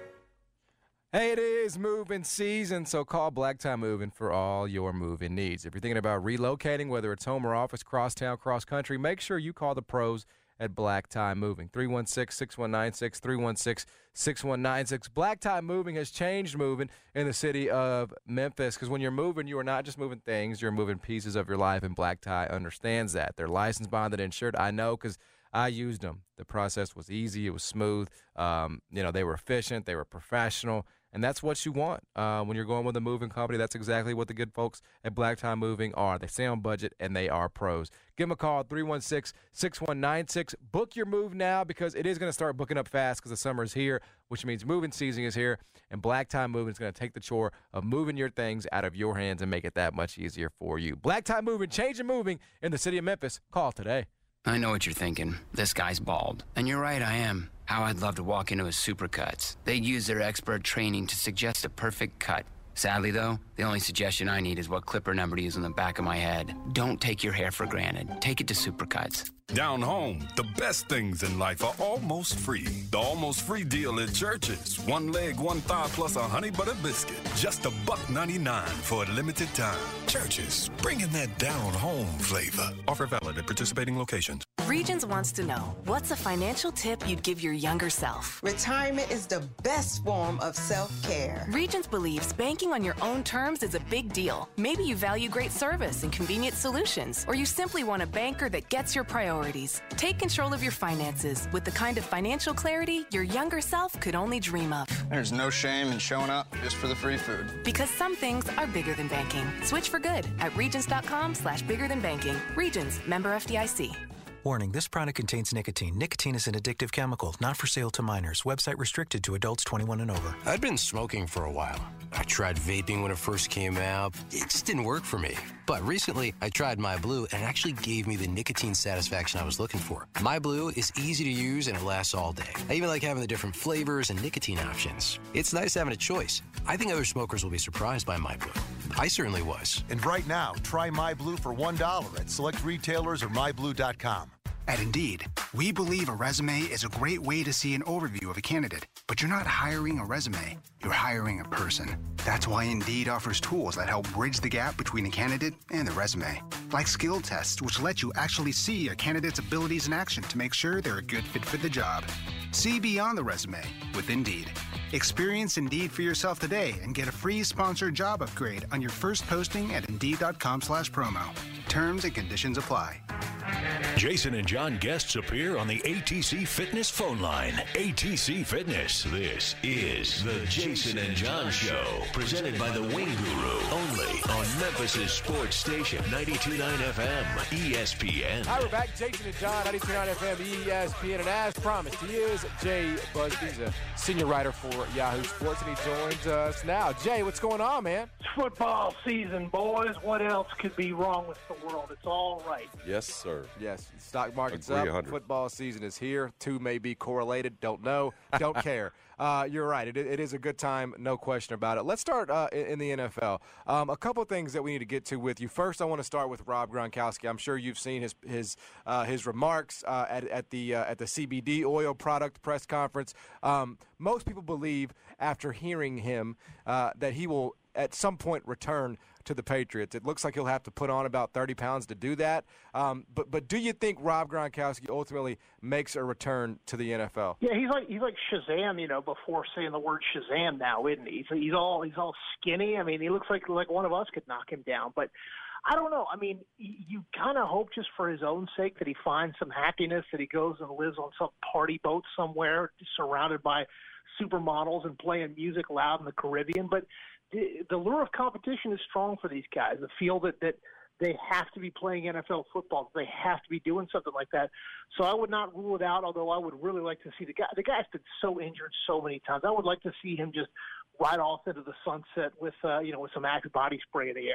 Hey, it is moving season, so call Black Tie Moving for all your moving needs. If you're thinking about relocating, whether it's home or office, crosstown, cross-country, make sure you call the pros at Black Tie Moving. three one six, six one nine six, three one six, six one nine six. Black Tie Moving has changed moving in the city of Memphis because when you're moving, you are not just moving things, you're moving pieces of your life, and Black Tie understands that. They're licensed, bonded, insured. I know because I used them. The process was easy. It was smooth. Um, you know, they were efficient. They were professional. And that's what you want uh, when you're going with a moving company. That's exactly what the good folks at Black Tie Moving are. They stay on budget, and they are pros. Give them a call, three one six, six one nine six. Book your move now because it is going to start booking up fast because the summer is here, which means moving season is here. And Black Tie Moving is going to take the chore of moving your things out of your hands and make it that much easier for you. Black Tie Moving, changing moving in the city of Memphis. Call today. I know what you're thinking. This guy's bald. And you're right, I am. How I'd love to walk into a Supercuts. They'd use their expert training to suggest a perfect cut. Sadly, though, the only suggestion I need is what clipper number to use on the back of my head. Don't take your hair for granted. Take it to Supercuts. Down home, the best things in life are almost free. The almost free deal at Church's. One leg, one thigh, plus a honey butter biscuit. Just a buck ninety-nine for a limited time. Church's, bringing that down home flavor. Offer valid at participating locations. Regions wants to know, what's a financial tip you'd give your younger self? Retirement is the best form of self-care. Regions believes banking on your own terms is a big deal. Maybe you value great service and convenient solutions, or you simply want a banker that gets your priorities. Take control of your finances with the kind of financial clarity your younger self could only dream of. There's no shame in showing up just for the free food. Because some things are bigger than banking. Switch for good at regions.com slash bigger than banking. Regions, member F D I C. Warning, this product contains nicotine. Nicotine is an addictive chemical, not for sale to minors. Website restricted to adults twenty-one and over. I'd been smoking for a while. I tried vaping when it first came out. It just didn't work for me. But recently, I tried MyBlue, and it actually gave me the nicotine satisfaction I was looking for. MyBlue is easy to use, and it lasts all day. I even like having the different flavors and nicotine options. It's nice having a choice. I think other smokers will be surprised by MyBlue. I certainly was. And right now, try MyBlue for one dollar at select retailers or my blue dot com. At Indeed, we believe a resume is a great way to see an overview of a candidate, but you're not hiring a resume, you're hiring a person. That's why Indeed offers tools that help bridge the gap between a candidate and the resume, like skill tests, which let you actually see a candidate's abilities in action to make sure they're a good fit for the job. See beyond the resume with Indeed. Experience Indeed for yourself today and get a free sponsored job upgrade on your first posting at Indeed.com slash promo. Terms and conditions apply. Jason and John guests appear on the A T C Fitness phone line. A T C Fitness. This is the Jason and John Show, presented by the Wing Guru, only on Memphis' sports station, ninety-two point nine F M, E S P N. Hi, we're back. Jason and John, ninety-two point nine F M, E S P N. And as promised, he is Jay Busby. He's a senior writer for Yahoo Sports, and he joins us now. Jay, what's going on, man? It's football season, boys. What else could be wrong with the world? It's all right. Yes, sir. Yes, Stock market's Agree, up. one hundred. Football season is here. Two may be correlated. Don't know. Don't care. Uh, you're right. It, it is a good time, no question about it. Let's start uh, in, in the N F L. Um, a couple things that we need to get to with you. First, I want to start with Rob Gronkowski. I'm sure you've seen his his uh, his remarks uh, at at the uh, at the C B D oil product press conference. Um, most people believe, after hearing him, uh, that he will at some point return to the Patriots. It looks like he'll have to put on about thirty pounds to do that. Um, but but do you think Rob Gronkowski ultimately makes a return to the N F L? Yeah, he's like he's like Shazam, you know, before saying the word Shazam now, isn't he? He's, he's all he's all skinny. I mean, he looks like like one of us could knock him down. But I don't know. I mean, you kind of hope just for his own sake that he finds some happiness, that he goes and lives on some party boat somewhere, surrounded by supermodels and playing music loud in the Caribbean. But the, the lure of competition is strong for these guys. The feel that, that they have to be playing N F L football. They have to be doing something like that. So I would not rule it out, although I would really like to see the guy. The guy's been so injured so many times. I would like to see him just ride off into the sunset with, uh, you know, with some Axe body spray in the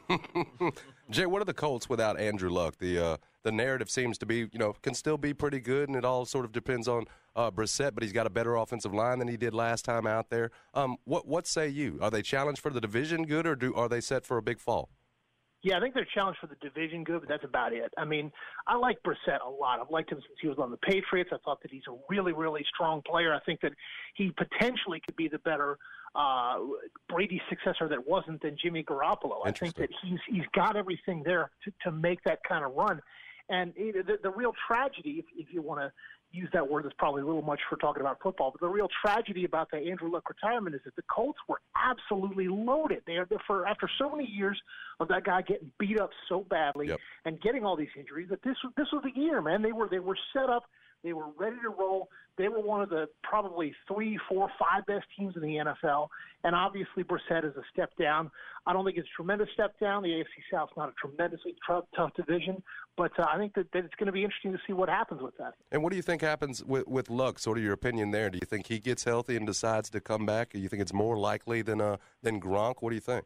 air. Jay, what are the Colts without Andrew Luck? The uh, the narrative seems to be, you know, can still be pretty good, and it all sort of depends on uh, Brissett, but he's got a better offensive line than he did last time out there. Um, what what say you? Are they challenged for the division good, or do are they set for a big fall? Yeah, I think they're challenged for the division good, but that's about it. I mean, I like Brissett a lot. I've liked him since he was on the Patriots. I thought that he's a really, really strong player. I think that he potentially could be the better uh, Brady successor that wasn't than Jimmy Garoppolo. I think that he's he's got everything there to, to make that kind of run. And it, the, the real tragedy, if, if you want to use that word, that's probably a little much for talking about football, but the real tragedy about the Andrew Luck retirement is that the Colts were absolutely loaded. They are for after so many years of that guy getting beat up so badly yep. and getting all these injuries, that this this was the year, man. They were they were set up. They were ready to roll. They were one of the probably three, four, five best teams in the N F L. And obviously Brissett is a step down. I don't think it's a tremendous step down. The A F C South's not a tremendously tough, tough division. But uh, I think that, that it's going to be interesting to see what happens with that. And what do you think happens with, with Luck? Sort of your opinion there. Do you think he gets healthy and decides to come back? Or do you think it's more likely than uh, than Gronk? What do you think?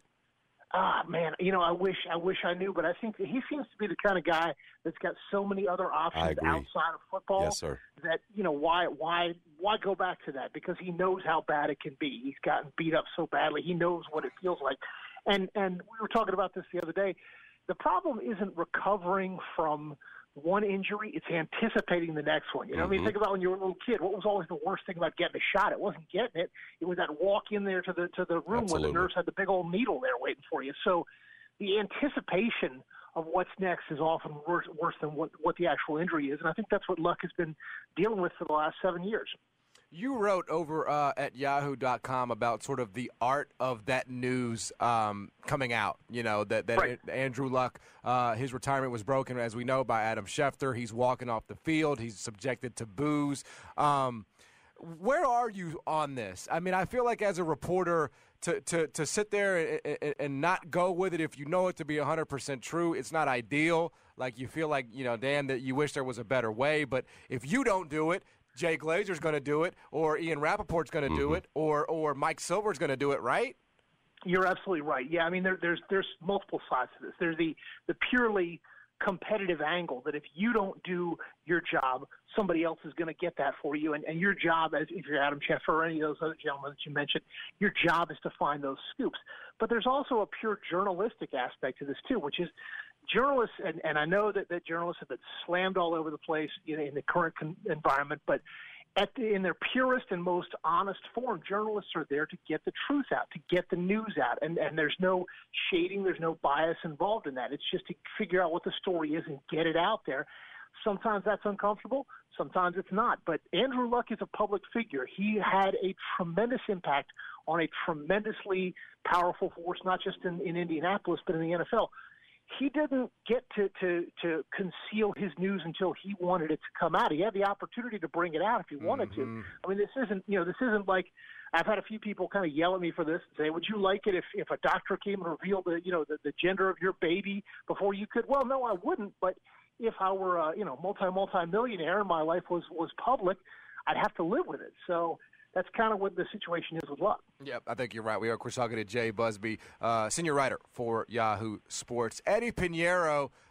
Ah, man, you know, I wish I wish I knew, but I think that he seems to be the kind of guy that's got so many other options outside of football yes, sir. that, you know, why why why go back to that? Because he knows how bad it can be. He's gotten beat up so badly. He knows what it feels like. And and we were talking about this the other day. The problem isn't recovering from one injury, it's anticipating the next one. You know, mm-hmm. I mean, think about when you were a little kid. What was always the worst thing about getting a shot? It wasn't getting it. It was that walk in there to the to the room Absolutely. where the nurse had the big old needle there waiting for you. So the anticipation of what's next is often worse, worse than what, what the actual injury is. And I think that's what Luck has been dealing with for the last seven years. You wrote over uh, at yahoo dot com about sort of the art of that news um, coming out, you know, that, that right. Andrew Luck, uh, his retirement was broken, as we know, by Adam Schefter. He's walking off the field. He's subjected to boos. Um, where are you on this? I mean, I feel like as a reporter, to, to, to sit there and, and, and not go with it if you know it to be one hundred percent true, it's not ideal. Like, you feel like, you know, Dan, that you wish there was a better way. But if you don't do it, Jay Glazer's going to do it, or Ian Rappaport's going to mm-hmm. do it, or or Mike Silver's going to do it, right? You're absolutely right. Yeah, I mean, there, there's there's multiple sides to this. There's the the purely competitive angle that if you don't do your job, somebody else is going to get that for you. And, and your job, as if you're Adam Schefter or any of those other gentlemen that you mentioned, your job is to find those scoops. But there's also a pure journalistic aspect to this, too, which is journalists, and, and I know that, that journalists have been slammed all over the place, you know, in the current con- environment, but at the, in their purest and most honest form, journalists are there to get the truth out, to get the news out, and, and there's no shading, there's no bias involved in that. It's just to figure out what the story is and get it out there. Sometimes that's uncomfortable, sometimes it's not. But Andrew Luck is a public figure. He had a tremendous impact on a tremendously powerful force, not just in, in Indianapolis, but in the N F L. He didn't get to, to, to conceal his news until he wanted it to come out. He had the opportunity to bring it out if he wanted mm-hmm. to. I mean, this isn't, you know, this isn't like, I've had a few people kind of yell at me for this and say, would you like it if, if a doctor came and revealed the, you know, the, the gender of your baby before you could? Well, no, I wouldn't. But if I were a, you know, multi, multi-millionaire and my life was, was public, I'd have to live with it. So that's kind of what the situation is with Luck. Yep, I think you're right. We are, of course, talking to Jay Busby, uh, senior writer for Yahoo Sports. Eddie Pinheiro,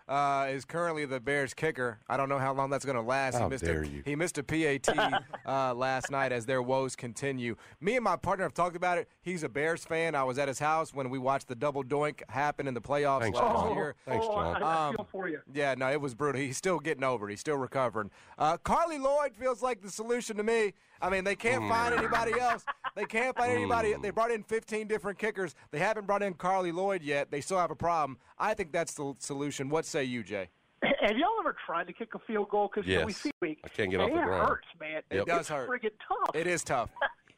uh, is currently the Bears kicker. I don't know how long that's going to last. How he missed dare a, you. He missed a P A T uh, last night as their woes continue. Me and my partner have talked about it. He's a Bears fan. I was at his house when we watched the double doink happen in the playoffs Thanks, last John. year. Thanks, John. I, I Um, feel for you. Yeah, no, it was brutal. He's still getting over it. He's still recovering. Uh, Carly Lloyd feels like the solution to me. I mean, they can't find anybody else. They can't find anybody. They brought in fifteen different kickers. They haven't brought in Carly Lloyd yet. They still have a problem. I think that's the solution. What say you, Jay? Have y'all ever tried to kick a field goal? Because Yes. we see we, I can't get off and the it ground. hurts, man. It does it's hurt. friggin' tough. It is tough.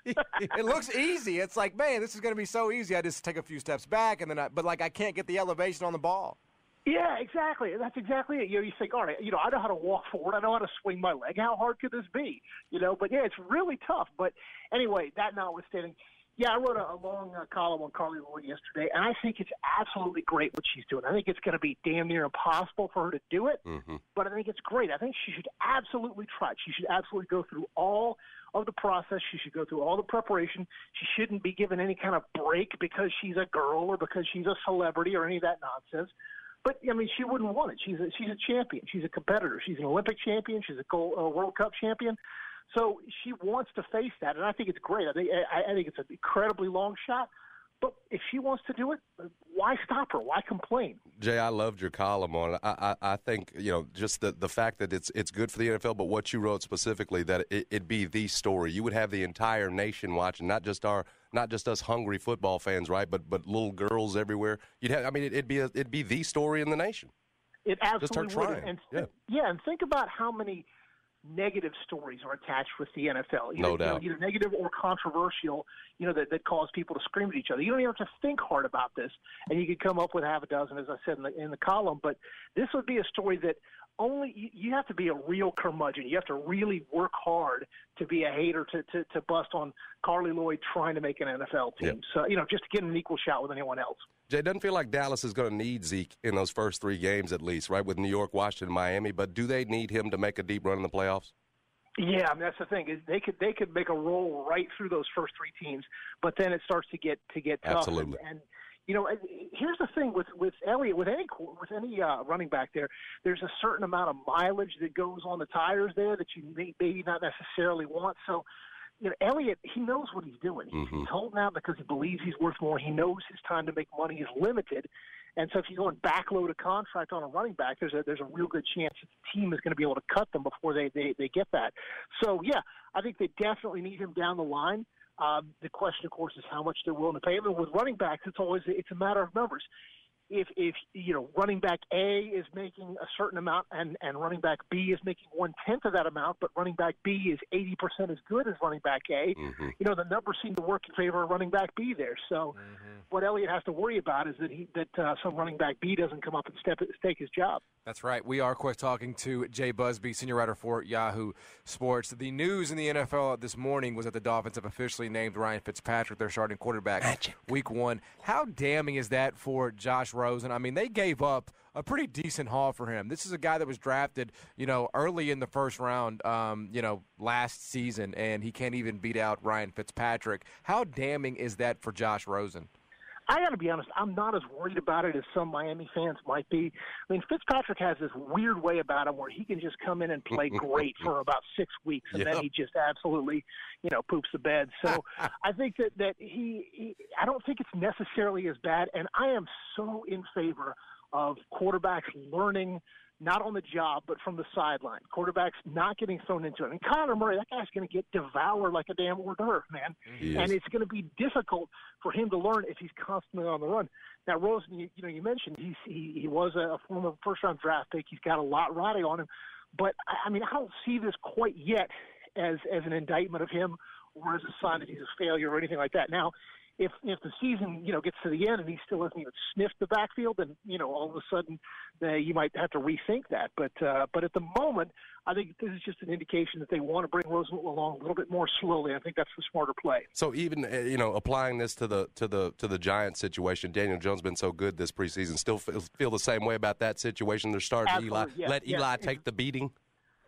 It looks easy. It's like, man, this is going to be so easy. I just take a few steps back, and then I, but like I can't get the elevation on the ball. Yeah, exactly. That's exactly it. You know, you think, all right, you know, I know how to walk forward. I know how to swing my leg. How hard could this be? You know, but yeah, it's really tough. But anyway, that notwithstanding, yeah, I wrote a, a long uh, column on Carly Lloyd yesterday, and I think it's absolutely great what she's doing. I think it's going to be damn near impossible for her to do it, Mm-hmm. but I think it's great. I think she should absolutely try it. She should absolutely go through all of the process. She should go through all the preparation. She shouldn't be given any kind of break because she's a girl or because she's a celebrity or any of that nonsense. But, I mean, she wouldn't want it. She's a, she's a champion. She's a competitor. She's an Olympic champion. She's a gold, uh, World Cup champion. So she wants to face that, and I think it's great. I think, I, I think it's an incredibly long shot. But if she wants to do it, why stop her? Why complain? Jay, I loved your column on it. I, I, I think, you know, just the, the fact that it's it's good for the N F L, but what you wrote specifically, that it, it'd be the story. You would have the entire nation watching, not just our, not just us hungry football fans, right? But but little girls everywhere. You'd have, I mean, it, it'd be a, it'd be the story in the nation. It Just her absolutely would. trying. And Yeah. yeah, and think about how many negative stories are attached with the N F L. Either, No doubt. You know, either negative or controversial, you know, that, that cause people to scream at each other. You don't even have to think hard about this, and you could come up with half a dozen, as I said in the, in the column. But this would be a story that only you, you have to be a real curmudgeon. You have to really work hard to be a hater to, to, to bust on Carly Lloyd trying to make an N F L team. Yep. So, you know, just to get an equal shot with anyone else. Jay, it doesn't feel like Dallas is going to need Zeke in those first three games at least, right, with New York, Washington, Miami. But do they need him to make a deep run in the playoffs? Yeah, I mean, that's the thing. Is they could they could make a roll right through those first three teams, but then it starts to get to get tough. Absolutely. And, and you know, and here's the thing with with Elliott, with any with any uh, running back there, there's a certain amount of mileage that goes on the tires there that you may, maybe not necessarily want. So, you know, Elliott, he knows what he's doing. He's, Mm-hmm. he's holding out because he believes he's worth more. He knows his time to make money is limited. And so if you go and backload a contract on a running back, there's a there's a real good chance that the team is going to be able to cut them before they, they, they get that. So, yeah, I think they definitely need him down the line. Um, the question, of course, is how much they're willing to pay him. And with running backs, it's always it's a matter of numbers. If, if you know, running back A is making a certain amount and, and running back B is making one-tenth of that amount, but running back B is eighty percent as good as running back A, Mm-hmm. you know, the numbers seem to work in favor of running back B there. So what Elliott has to worry about is that he that uh, some running back B doesn't come up and step take his job. That's right. We are quick talking to Jay Busby, senior writer for Yahoo Sports. The news in the N F L this morning was that the Dolphins have officially named Ryan Fitzpatrick their starting quarterback Magic. week one. How damning is that for Josh Rosen? I mean, they gave up a pretty decent haul for him. This is a guy that was drafted, you know, early in the first round, um, you know, last season, and he can't even beat out Ryan Fitzpatrick. How damning is that for Josh Rosen? I got to be honest, I'm not as worried about it as some Miami fans might be. I mean, Fitzpatrick has this weird way about him where he can just come in and play great for about six weeks, and Yep. then he just absolutely, you know, poops the bed. So I think that, that he, he – I don't think it's necessarily as bad, and I am so in favor of quarterbacks learning – not on the job, but from the sideline. Quarterbacks not getting thrown into it. And Kyler Murray, that guy's going to get devoured like a damn hors d'oeuvre, man. He And is. it's going to be difficult for him to learn if he's constantly on the run. Now, Rosen, you, you know, you mentioned he's, he he was a former first-round draft pick. He's got a lot riding on him. But, I, I mean, I don't see this quite yet as, as an indictment of him or as a sign that he's a failure or anything like that. Now, if if the season, you know, gets to the end and he still hasn't even sniffed the backfield, then, you know, all of a sudden uh, you might have to rethink that. But uh, but at the moment, I think this is just an indication that they want to bring Rosen along a little bit more slowly. I think that's the smarter play. So even uh, you know, applying this to the to the to the Giants situation, Daniel Jones been so good this preseason. Still feel, feel the same way about that situation. They're starting Absolutely, Eli. yeah, Let yeah. Eli take the beating.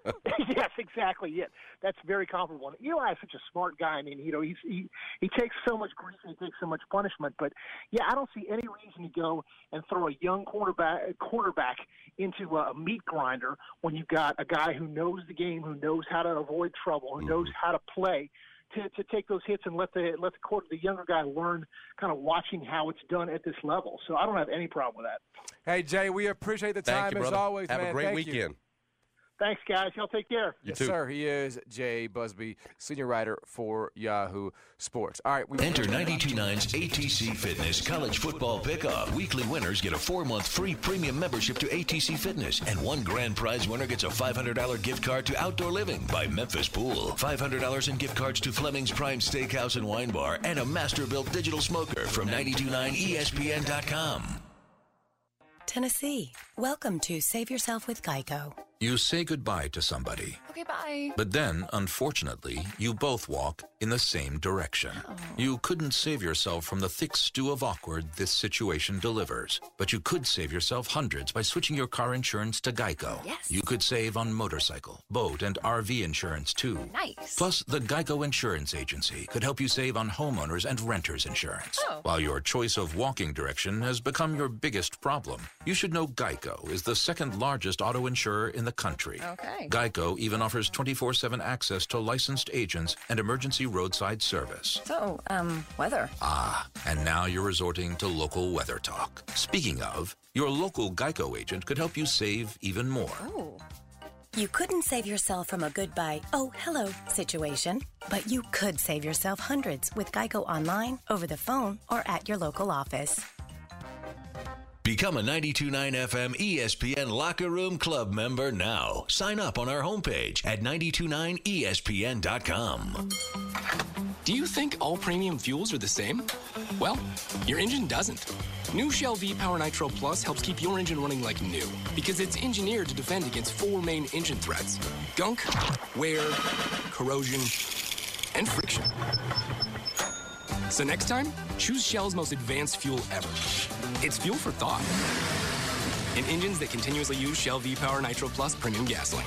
Yes, exactly. Yeah, that's very comparable. And Eli is such a smart guy. I mean, you know, he's, he he takes so much grief and he takes so much punishment. But yeah, I don't see any reason to go and throw a young quarterback quarterback into a meat grinder when you've got a guy who knows the game, who knows how to avoid trouble, who mm-hmm. knows how to play. To, to take those hits and let the let the court, the younger guy learn kind of watching how it's done at this level. So I don't have any problem with that. Hey, Jay, we appreciate the time Thank you, as brother. always, Have man. a great Thank weekend. You. Thanks, guys. Y'all take care. You yes, too. sir. He is Jay Busby, senior writer for Yahoo Sports. All right. We Enter ninety-two point nine's A T C Fitness College Football Pickup. Weekly winners get a four-month free premium membership to A T C Fitness, and one grand prize winner gets a five hundred dollars gift card to Outdoor Living by Memphis Pool, five hundred dollars in gift cards to Fleming's Prime Steakhouse and Wine Bar, and a Masterbuilt digital smoker from ninety-two point nine E S P N dot com. Tennessee, welcome to Save Yourself with Geico. You say goodbye to somebody. Okay, bye. But then, unfortunately, you both walk in the same direction. Oh. You couldn't save yourself from the thick stew of awkward this situation delivers. But you could save yourself hundreds by switching your car insurance to Geico. Yes. You could save on motorcycle, boat, and R V insurance, too. Nice. Plus, the Geico Insurance Agency could help you save on homeowners and renters insurance. Oh. While your choice of walking direction has become your biggest problem, you should know Geico is the second largest auto insurer in the country. Okay. Geico even offers twenty-four seven access to licensed agents and emergency roadside service. So, um, weather. Ah, and now you're resorting to local weather talk. Speaking of, your local Geico agent could help you save even more. Oh. You couldn't save yourself from a goodbye, oh, hello situation, but you could save yourself hundreds with Geico online, over the phone, or at your local office. Become a ninety-two point nine F M E S P N Locker Room Club member now. Sign up on our homepage at ninety-two point nine E S P N dot com. Do you think all premium fuels are the same? Well, your engine doesn't. New Shell V-Power Nitro Plus helps keep your engine running like new because it's engineered to defend against four main engine threats: gunk, wear, corrosion, and friction. So next time, choose Shell's most advanced fuel ever. It's fuel for thought. In engines that continuously use Shell V-Power Nitro Plus premium gasoline.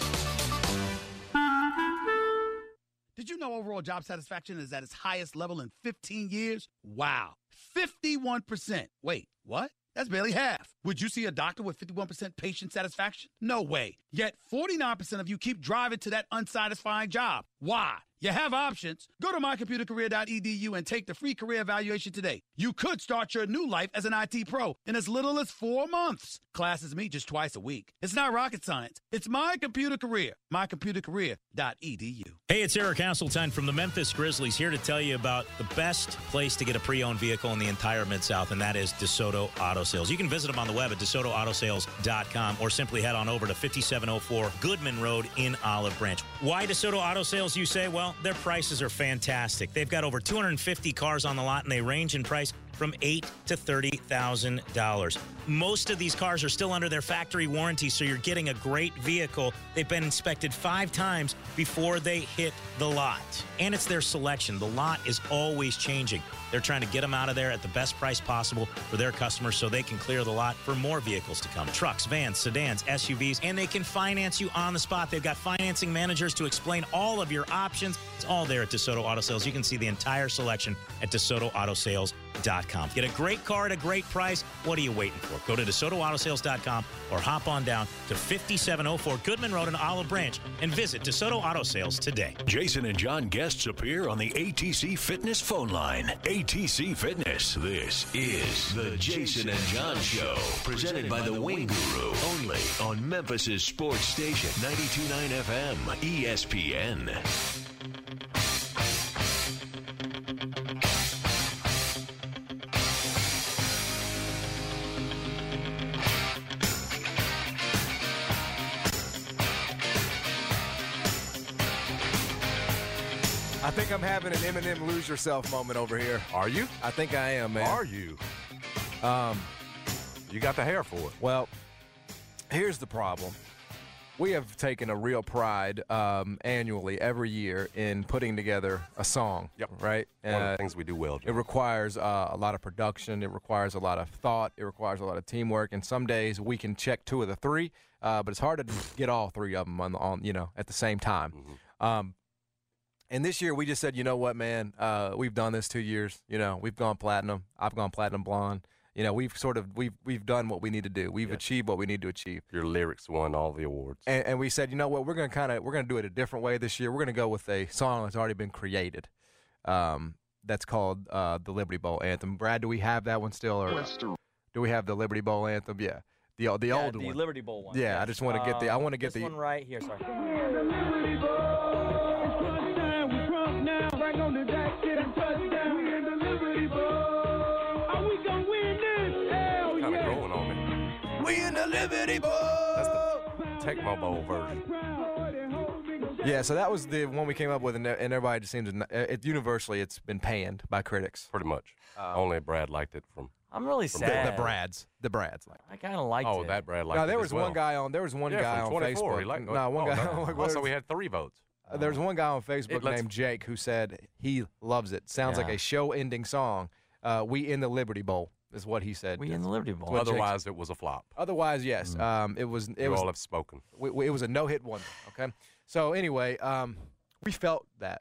Did you know overall job satisfaction is at its highest level in fifteen years? Wow. fifty-one percent. Wait, what? That's barely half. Would you see a doctor with fifty-one percent patient satisfaction? No way. Yet forty-nine percent of you keep driving to that unsatisfying job. Why? You have options. Go to my computer career dot e d u and take the free career evaluation today. You could start your new life as an I T pro in as little as four months. Classes meet just twice a week. It's not rocket science. It's My Computer Career. my computer career dot e d u. Hey, it's Eric Hasseltine from the Memphis Grizzlies here to tell you about the best place to get a pre-owned vehicle in the entire Mid-South, and that is DeSoto Auto Sales. You can visit them on the web at DeSoto Auto Sales dot com or simply head on over to fifty-seven oh four Goodman Road in Olive Branch. Why DeSoto Auto Sales, you say? Well, their prices are fantastic. They've got over two hundred fifty cars on the lot, and they range in price from eight thousand to thirty thousand dollars. Most of these cars are still under their factory warranty, so you're getting a great vehicle. They've been inspected five times before they hit the lot. And it's their selection. The lot is always changing. They're trying to get them out of there at the best price possible for their customers so they can clear the lot for more vehicles to come. Trucks, vans, sedans, S U Vs, and they can finance you on the spot. They've got financing managers to explain all of your options. It's all there at DeSoto Auto Sales. You can see the entire selection at DeSoto Auto Sales dot com. Get a great car at a great price. What are you waiting for? Go to DeSoto Auto Sales dot com or hop on down to fifty-seven oh four Goodman Road in Olive Branch and visit DeSoto Auto Sales today. Jason and John guests appear on the A T C Fitness phone line. A T C Fitness. This is the Jason and John Show, presented by the Wing Guru, only on Memphis's sports station, ninety-two point nine F M, E S P N. I think I'm having an Eminem lose yourself moment over here. Are you? I think I am, man. Are you? Um, you got the hair for it. Well, here's the problem. we have taken a real pride um, annually every year in putting together a song. Yep. Right? One of the Uh, things we do well, John. It requires uh, a lot of production. It requires a lot of thought. It requires a lot of teamwork. And some days we can check two of the three, uh, but it's hard to get all three of them on, on you know, at the same time. Mm-hmm. Um, and this year we just said, you know what, man, uh, we've done this two years. You know, we've gone platinum. I've gone platinum blonde. You know, we've sort of we've we've done what we need to do. We've Yeah. achieved what we need to achieve. Your lyrics won all the awards. And, and we said, you know what, we're gonna kind of we're gonna do it a different way this year. We're gonna go with a song that's already been created. Um, that's called uh, the Liberty Bowl anthem. Brad, do we have that one still, or do we have the Liberty Bowl anthem? Yeah, the the Yeah, older the one. Liberty Bowl one. Yeah, I yes. just want to get the I Um, want to get this the one right here. Sorry. Kind of growing on me. We in the Liberty Bowl. That's the Tecmo Bowl version. Yeah, so that was the one we came up with, and, and everybody just seems to, it universally it's been panned by critics. Pretty much. Only Brad liked it from. I'm really from The, sad. the Brads, the Brads. Like. I kind of liked Oh, it. that Brad liked No, it. there as was well. one guy on. There was one yeah, guy from on twenty-four. Facebook. He liked, no, one oh, guy. No. like, Also, there's- we had three votes. Uh, There's one guy on Facebook It lets- named Jake who said he loves it. Sounds Yeah. like a show-ending song. Uh, we in the Liberty Bowl is what he said. We in the Liberty Bowl. What Jake Otherwise, it was a flop. Otherwise, yes. Um, it was. It You was. all have spoken. We, we- it was a no-hit wonder. Okay. So anyway, um, we felt that.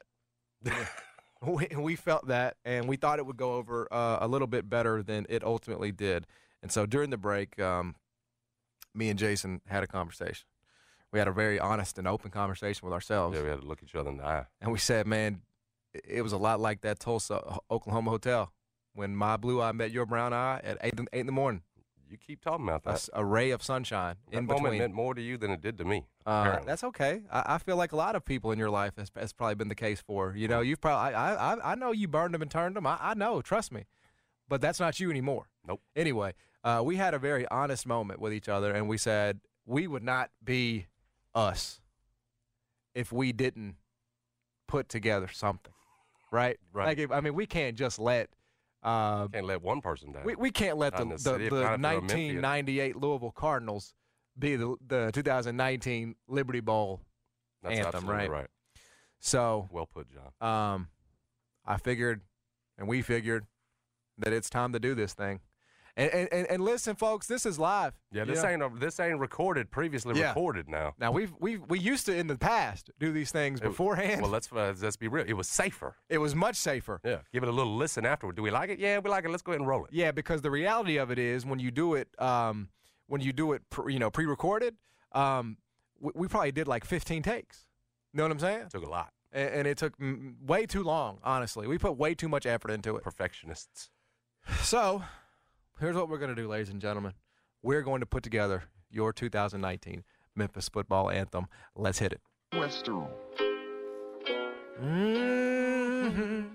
we, we felt that, and we thought it would go over uh, a little bit better than it ultimately did. And so during the break, um, me and Jason had a conversation. We had a very honest and open conversation with ourselves. Yeah, we had to look each other in the eye. And we said, man, it- it was a lot like that Tulsa, Oklahoma hotel when my blue eye met your brown eye at eight, in- eight in the morning. You keep talking about A, that. s- a ray of sunshine That in moment between. meant more to you than it did to me. Uh, apparently. that's okay. I, I feel like a lot of people in your life has, has probably been the case for. You know, you've probably I I, I know you burned them and turned them. I, I know, trust me. But that's not you anymore. Nope. Anyway, uh, we had a very honest moment with each other, and we said we would not be us if we didn't put together something, right? Right. Like, if, I mean, we can't just let. Uh, Can't let one person down. we, we can't let Not the, in the, the city, the not if they're a nineteen ninety-eight Louisville Cardinals be the, the two thousand nineteen Liberty Bowl That's anthem, absolutely right? right. So Well put, John. um, I figured, and we figured, that it's time to do this thing. And and, and, and listen, folks, this is live. Yeah, You this know? ain't a, this ain't recorded. Previously Yeah. recorded. Now. Now we've we we used to in the past do these things It- beforehand. Well, let's uh, let's be real. It was safer. It was much safer. Yeah. Give it a little listen afterward. Do we like it? Yeah, we like it. Let's go ahead and roll it. Yeah, because the reality of it is when you do it, um, when you do it, pre, you know, pre-recorded, um, we, we probably did like fifteen takes. You know what I'm saying? Took a lot. And, and it took mm, way too long. Honestly, we put way too much effort into it. Perfectionists. So, here's what we're going to do, ladies and gentlemen. We're going to put together your two thousand nineteen Memphis football anthem. Let's hit it. Western. Mm-hmm.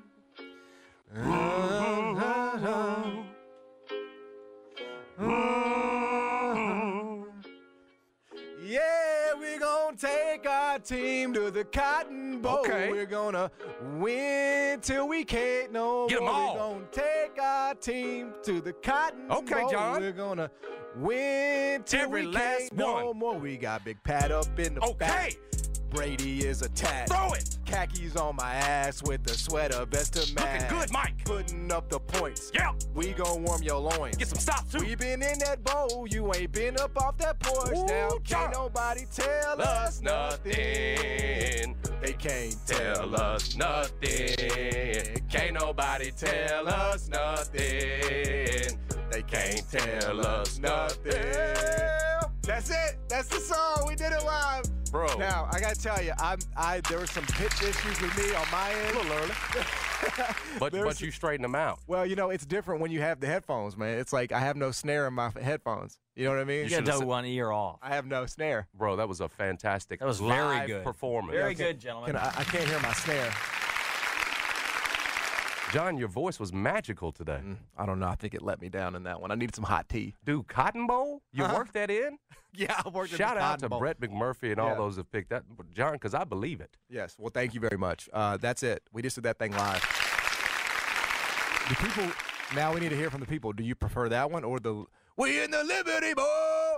Yeah, we're gonna take our team to the Cotton Bowl. Okay. We're gonna win till we can't no Get 'em more. all. We're gonna take our team to the Cotton Okay, Bowl. John. We're gonna win till Every we last can't no one. more. We got Big Pat up in the Okay. back. Brady is attached. Throw it. Khakis on my ass with the sweater vest to match. Looking good, Mike. Putting up the points. Yeah. We gon' warm your loins. Get some stops too. We been in that bowl. You ain't been up off that porch. Ooh, now John. can't nobody tell us nothing. They can't tell us nothing. Can't nobody tell us nothing. They can't tell us nothing. That's it. That's the song. We did it live. Bro. Now, I got to tell you, I'm, I there were some pitch issues with me on my end. A little early. But There's- but you straighten them out. Well, you know, it's different when you have the headphones, man. It's like I have no snare in my f- headphones. You know what I mean? You got to do one ear off. I have no snare. Bro, that was a fantastic That was very live good. performance. Very can- good, gentlemen. Can I, I can't hear my snare. John, your voice was magical today. Mm, I don't know. I think it let me down in that one. I needed some hot tea. Dude, Cotton Bowl? You Huh? worked that in? Yeah, I worked at the Shout out Cotton to Bowl. Brett McMurphy and all Yeah. those that picked that. But John, because I believe it. Yes. Well, thank you very much. Uh, that's it. We just did that thing live. The people. Now we need to hear from the people. Do you prefer that one or the "We in the Liberty Bowl"?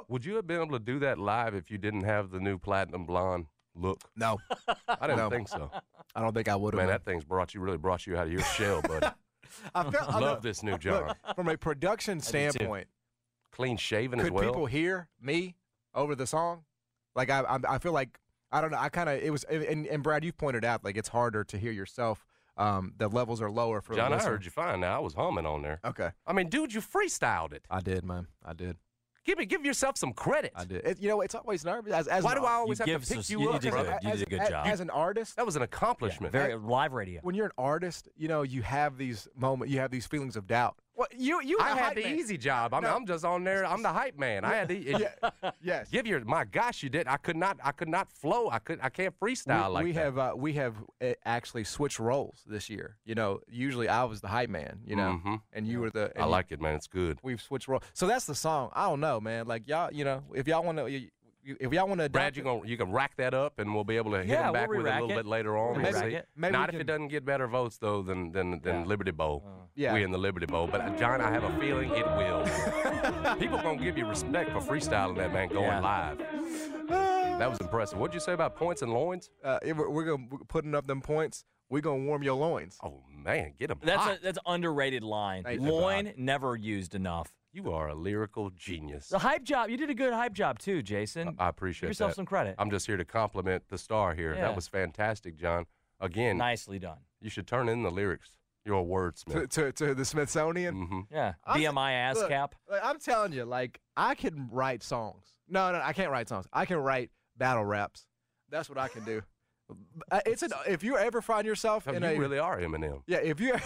Would you have been able to do that live if you didn't have the new platinum blonde look? No. I didn't No. think so. I don't think I would have. Man, that thing's brought you really brought you out of your shell, buddy. I felt, I Love know- this new look, John. from a production do too. standpoint, Clean shaven could as well. people hear me over the song? Like I, I, I feel like I don't know. I kind of it was, and, and Brad, you've pointed out like it's harder to hear yourself. Um, the levels are lower for John, the I listener. heard you fine. Now I was humming on there. Okay. I mean, dude, you freestyled it. I did, man. I did. Give me, give yourself some credit. I did. It, you know, it's always nervous. As, as Why an do I ar- always You have to give pick us- you, you up? did bro? good. You as, did a good as- job. As an artist, That was an accomplishment. Very live radio. when you're an artist, you know, you have these moments, you have these feelings of doubt. Well, you, you. I a had hype the man. easy job. I'm, No. I'm just on there. I'm the hype man. I had the. Yeah, yes. Give your. My gosh, you did. I could not. I could not flow. I could. I can't freestyle we, like we that. have uh, we have uh, actually switched roles this year. You know, usually I was the hype man. You know, Mhm. and you were the. I and like it, man. It's good. We've switched roles, so that's the song. I don't know, man. Like y'all, you know, if y'all want to, if y'all want to, Brad, you gonna you can rack that up, and we'll be able to hit Yeah, him we'll back with it a re-rack little it. bit later on. We'll We'll re-rack see. it. Maybe Not we if it can- doesn't get better votes though than than than Yeah. Liberty Bowl. Yeah. We in the Liberty Bowl, but uh, John, I have a feeling it will. People gonna give you respect for freestyling that, man, going Yeah. live. That was impressive. What'd you say about points and loins? Uh, if we're, we're gonna we're putting up them points. We're gonna warm your loins. Oh man, get them That's hot. a that's an underrated line. Thank you, Loin never used enough. You are a lyrical genius. The hype job. You did a good hype job too, Jason. I appreciate Give yourself that. some credit. I'm just here to compliment the star here. Yeah. That was fantastic, John. Again, Nicely done. you should turn in the lyrics. You're a To, wordsmith. to, to the Smithsonian. Mm-hmm. Yeah. I'm- B M I ass look, cap. Like, I'm telling you, like I can write songs. No, no, I can't write songs. I can write battle raps. That's what I can do. Uh, It's an, if you ever find yourself So in you a really are Eminem. yeah, if you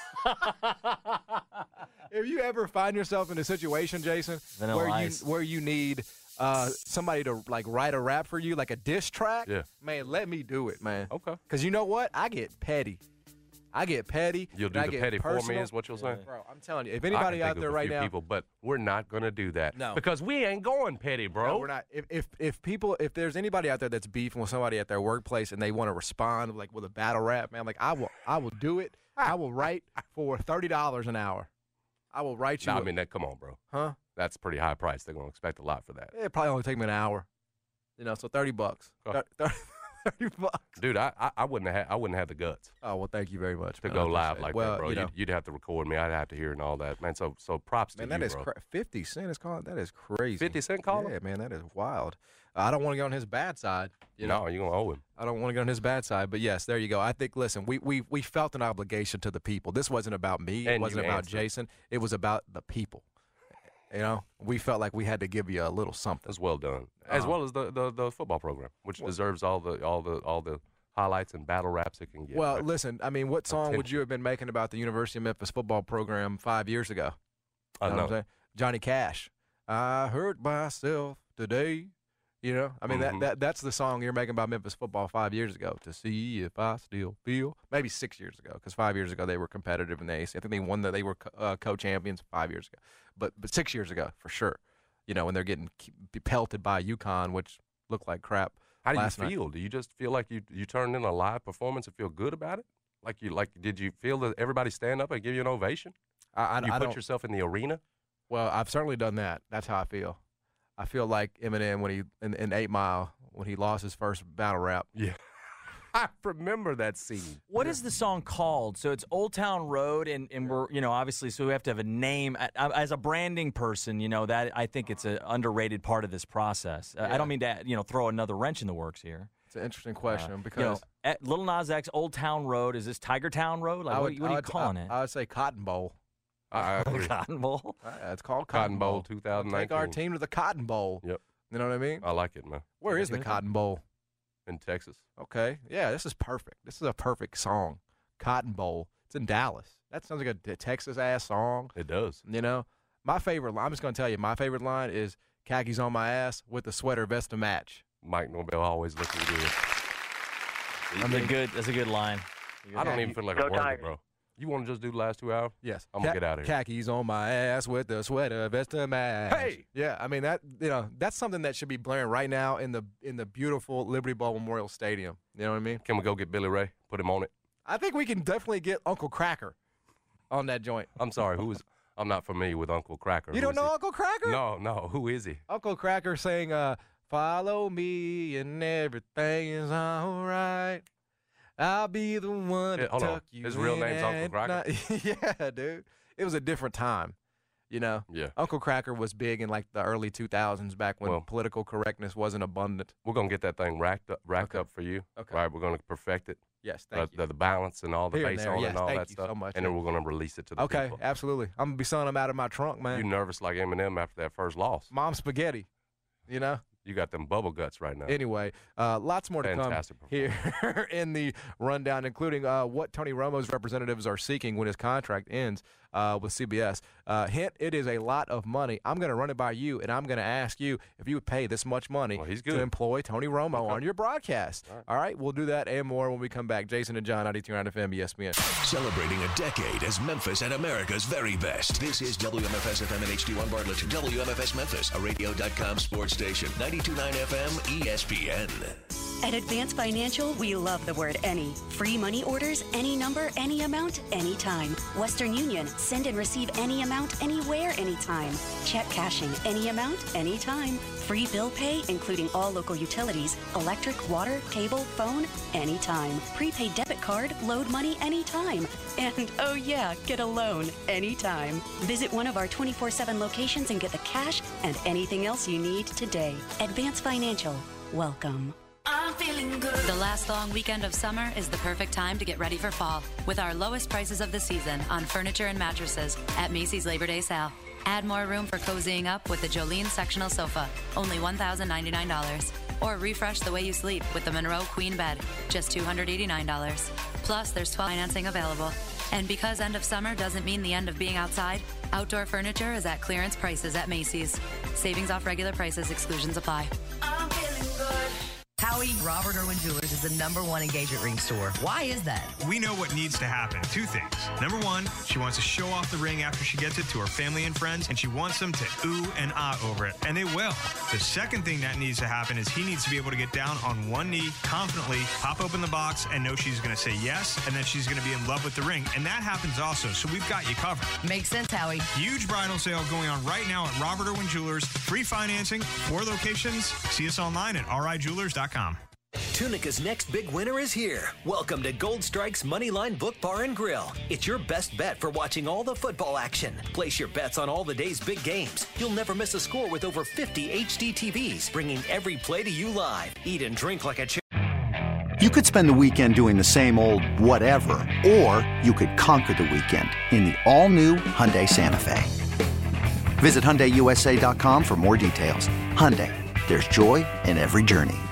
if you ever find yourself in a situation, Jason, Vanilla where Ice. you where you need uh, somebody to like write a rap for you, like a diss track, Yeah. man, let me do it, man. Okay. Because you know what? I get petty. I get petty. You'll and do I the get petty for me, personal. is what you'll say? Bro, I'm telling you, if I can anybody think out of there a right few now, people, but we're not going to do that. No. Because we ain't going petty, bro. no, we're not. If, if if people, if there's anybody out there that's beefing with somebody at their workplace and they want to respond like with a battle rap, man, like I will, I will do it. I will write for thirty dollars an hour. I will write you. Nah, I a- mean, that. Come on, bro. huh? That's pretty high price. They're going to expect a lot for that. It probably only take me an hour. You know, so thirty bucks. Oh. Thir- thirty bucks. Dude, I, I, I wouldn't have I wouldn't have the guts Oh well, thank you very much. to man. I go live appreciate it. like well, that, bro. You know, you'd, you'd have to record me. I'd have to hear it and all that, man. So so props man, to that you, is bro. cra- fifty Cent is calling. That is crazy. fifty Cent calling? Yeah, man, that is wild. I don't want to get on his bad side. You know, No, you're gonna owe him. I don't want to get on his bad side, but yes, there you go. I think. Listen, we we we felt an obligation to the people. This wasn't about me. And It wasn't you about answered. Jason. It was about the people. You know, we felt like we had to give you a little something. That's well done, as Um, well as the, the, the football program, which deserves all the all the all the highlights and battle raps it can get. Well, right? listen, I mean, what song would Attention. you have been making about the University of Memphis football program five years ago? I You know what I'm know. saying? Johnny Cash. I hurt myself today. You know, I mean Mhm. that, that that's the song you're making about Memphis football five years ago. To see if I still feel, maybe six years ago, because five years ago they were competitive in the A C. I think they won the they were co- uh, co-champions five years ago, but but six years ago for sure. You know, when they're getting ke- pelted by UConn, which looked like crap. How do you last night. feel? Do you just feel like you you turned in a live performance and feel good about it? Like you like did you feel that everybody stand up and give you an ovation? I, I, you I put don't, yourself in the arena? Well, I've certainly done that. That's how I feel. I feel like Eminem when he in, in Eight Mile when he lost his first battle rap. Yeah. I remember that scene. What is the song called? So it's Old Town Road, and, and we're, you know, obviously, so we have to have a name. I- I- As a branding person, you know, that I think it's an underrated part of this process. Uh, I Yeah. don't mean to, you know, throw another wrench in the works here. It's an interesting question Uh, because you know, at Lil Nas X, Old Town Road, is this Tiger Town Road? Like, I what, would, what are I you would- calling I, it? I would say Cotton Bowl. I, I agree. Cotton Bowl? Uh, it's called Cotton Cotton, Bowl two thousand nineteen. Take our team to the Cotton Bowl. Yep. You know what I mean? I like it, man. Where is the Cotton Bowl? In Texas. Okay. Yeah, this is perfect. This is a perfect song. Cotton Bowl. It's in Dallas. That sounds like a, a Texas ass song. It does. You know, my favorite line, I'm just going to tell you, my favorite line is khakis on my ass with the sweater vest to match. Mike Norvell always looking good. That's a good, that's a good line. I don't even feel like Go I'm working, Tigers. bro. You want to just do the last two hours? Yes. I'm going to Ca- get out of here. Khakis on my ass with the sweater vest to match. Hey! Yeah, I mean that. You know, that's something that should be blaring right now in the in the beautiful Liberty Bowl Memorial Stadium. You know what I mean? Can we go get Billy Ray? Put him on it? I think we can definitely get Uncle Cracker on that joint. I'm sorry. Who was I'm not familiar with Uncle Kracker. You Who don't is know he? Uncle Kracker? No, no. Who is he? Uncle Kracker sang, uh, "Follow me and everything is all right. I'll be the one Yeah, to hold on. tuck you His real in name's Uncle at Kracker? night." Yeah, dude. It was a different time, you know? Yeah. Uncle Kracker was big in, like, the early two thousands back when Well- political correctness wasn't abundant. We're going to get that thing racked up, racked Okay. up for you. Okay. Right? We're going to perfect it. Yes, thank uh, you. The, the balance and all the Here and bass there, on yes, and all thank that you stuff. so much. And then we're going to release it to the Okay, people. absolutely. I'm going to be selling them out of my trunk, man. You nervous like Eminem after that first loss. Mom spaghetti, you know? You got them bubble guts right now. Anyway, uh, lots more Fantastic to come here in the rundown, including uh, what Tony Romo's representatives are seeking when his contract ends uh, with C B S. Uh, hint, it is a lot of money. I'm going to run it by you, and I'm going to ask you if you would pay this much money Well, he's to good. employ Tony Romo Okay. on your broadcast. All right. All right, we'll do that and more when we come back. Jason and John, ninety-two point nine F M, E S P N. Celebrating a decade as Memphis and America's very best. This is W M F S F M and H D one Bartlett. W M F S Memphis, a radio dot com sports station. ninety-two point nine F M, E S P N. At Advance Financial, we love the word any. Free money orders, any number, any amount, anytime. Western Union, send and receive any amount, anywhere, anytime. Check cashing, any amount, anytime. Free bill pay, including all local utilities, electric, water, cable, phone, anytime. Prepaid debit card, load money, anytime. And, oh yeah, get a loan, anytime. Visit one of our twenty-four seven locations and get the cash and anything else you need today. Advance Financial, welcome. I'm feeling good. The last long weekend of summer is the perfect time to get ready for fall with our lowest prices of the season on furniture and mattresses at Macy's Labor Day sale. Add more room for cozying up with the Jolene sectional sofa, only one thousand ninety-nine dollars. Or refresh the way you sleep with the Monroe Queen bed, just two hundred eighty-nine dollars. Plus, there's twelve financing available. And because end of summer doesn't mean the end of being outside, outdoor furniture is at clearance prices at Macy's. Savings off regular prices, exclusions apply. I'm feeling good. Howie, Robert Irwin Jewelers is the number one engagement ring store. Why is that? We know what needs to happen. Two things. Number one, she wants to show off the ring after she gets it to her family and friends, and she wants them to ooh and ah over it, and they will. The second thing that needs to happen is he needs to be able to get down on one knee, confidently, pop open the box, and know she's going to say yes, and then she's going to be in love with the ring, and that happens also, so we've got you covered. Makes sense, Howie. Huge bridal sale going on right now at Robert Irwin Jewelers. Free financing, four locations. See us online at r i jewelers dot com. Tunica's next big winner is here. Welcome to Gold Strike's Moneyline Book Bar and Grill. It's your best bet for watching all the football action. Place your bets on all the day's big games. You'll never miss a score with over fifty H D T Vs, bringing every play to you live. Eat and drink like a ch- You could spend the weekend doing the same old whatever, or you could conquer the weekend in the all-new Hyundai Santa Fe. Visit Hyundai U S A dot com for more details. Hyundai, there's joy in every journey.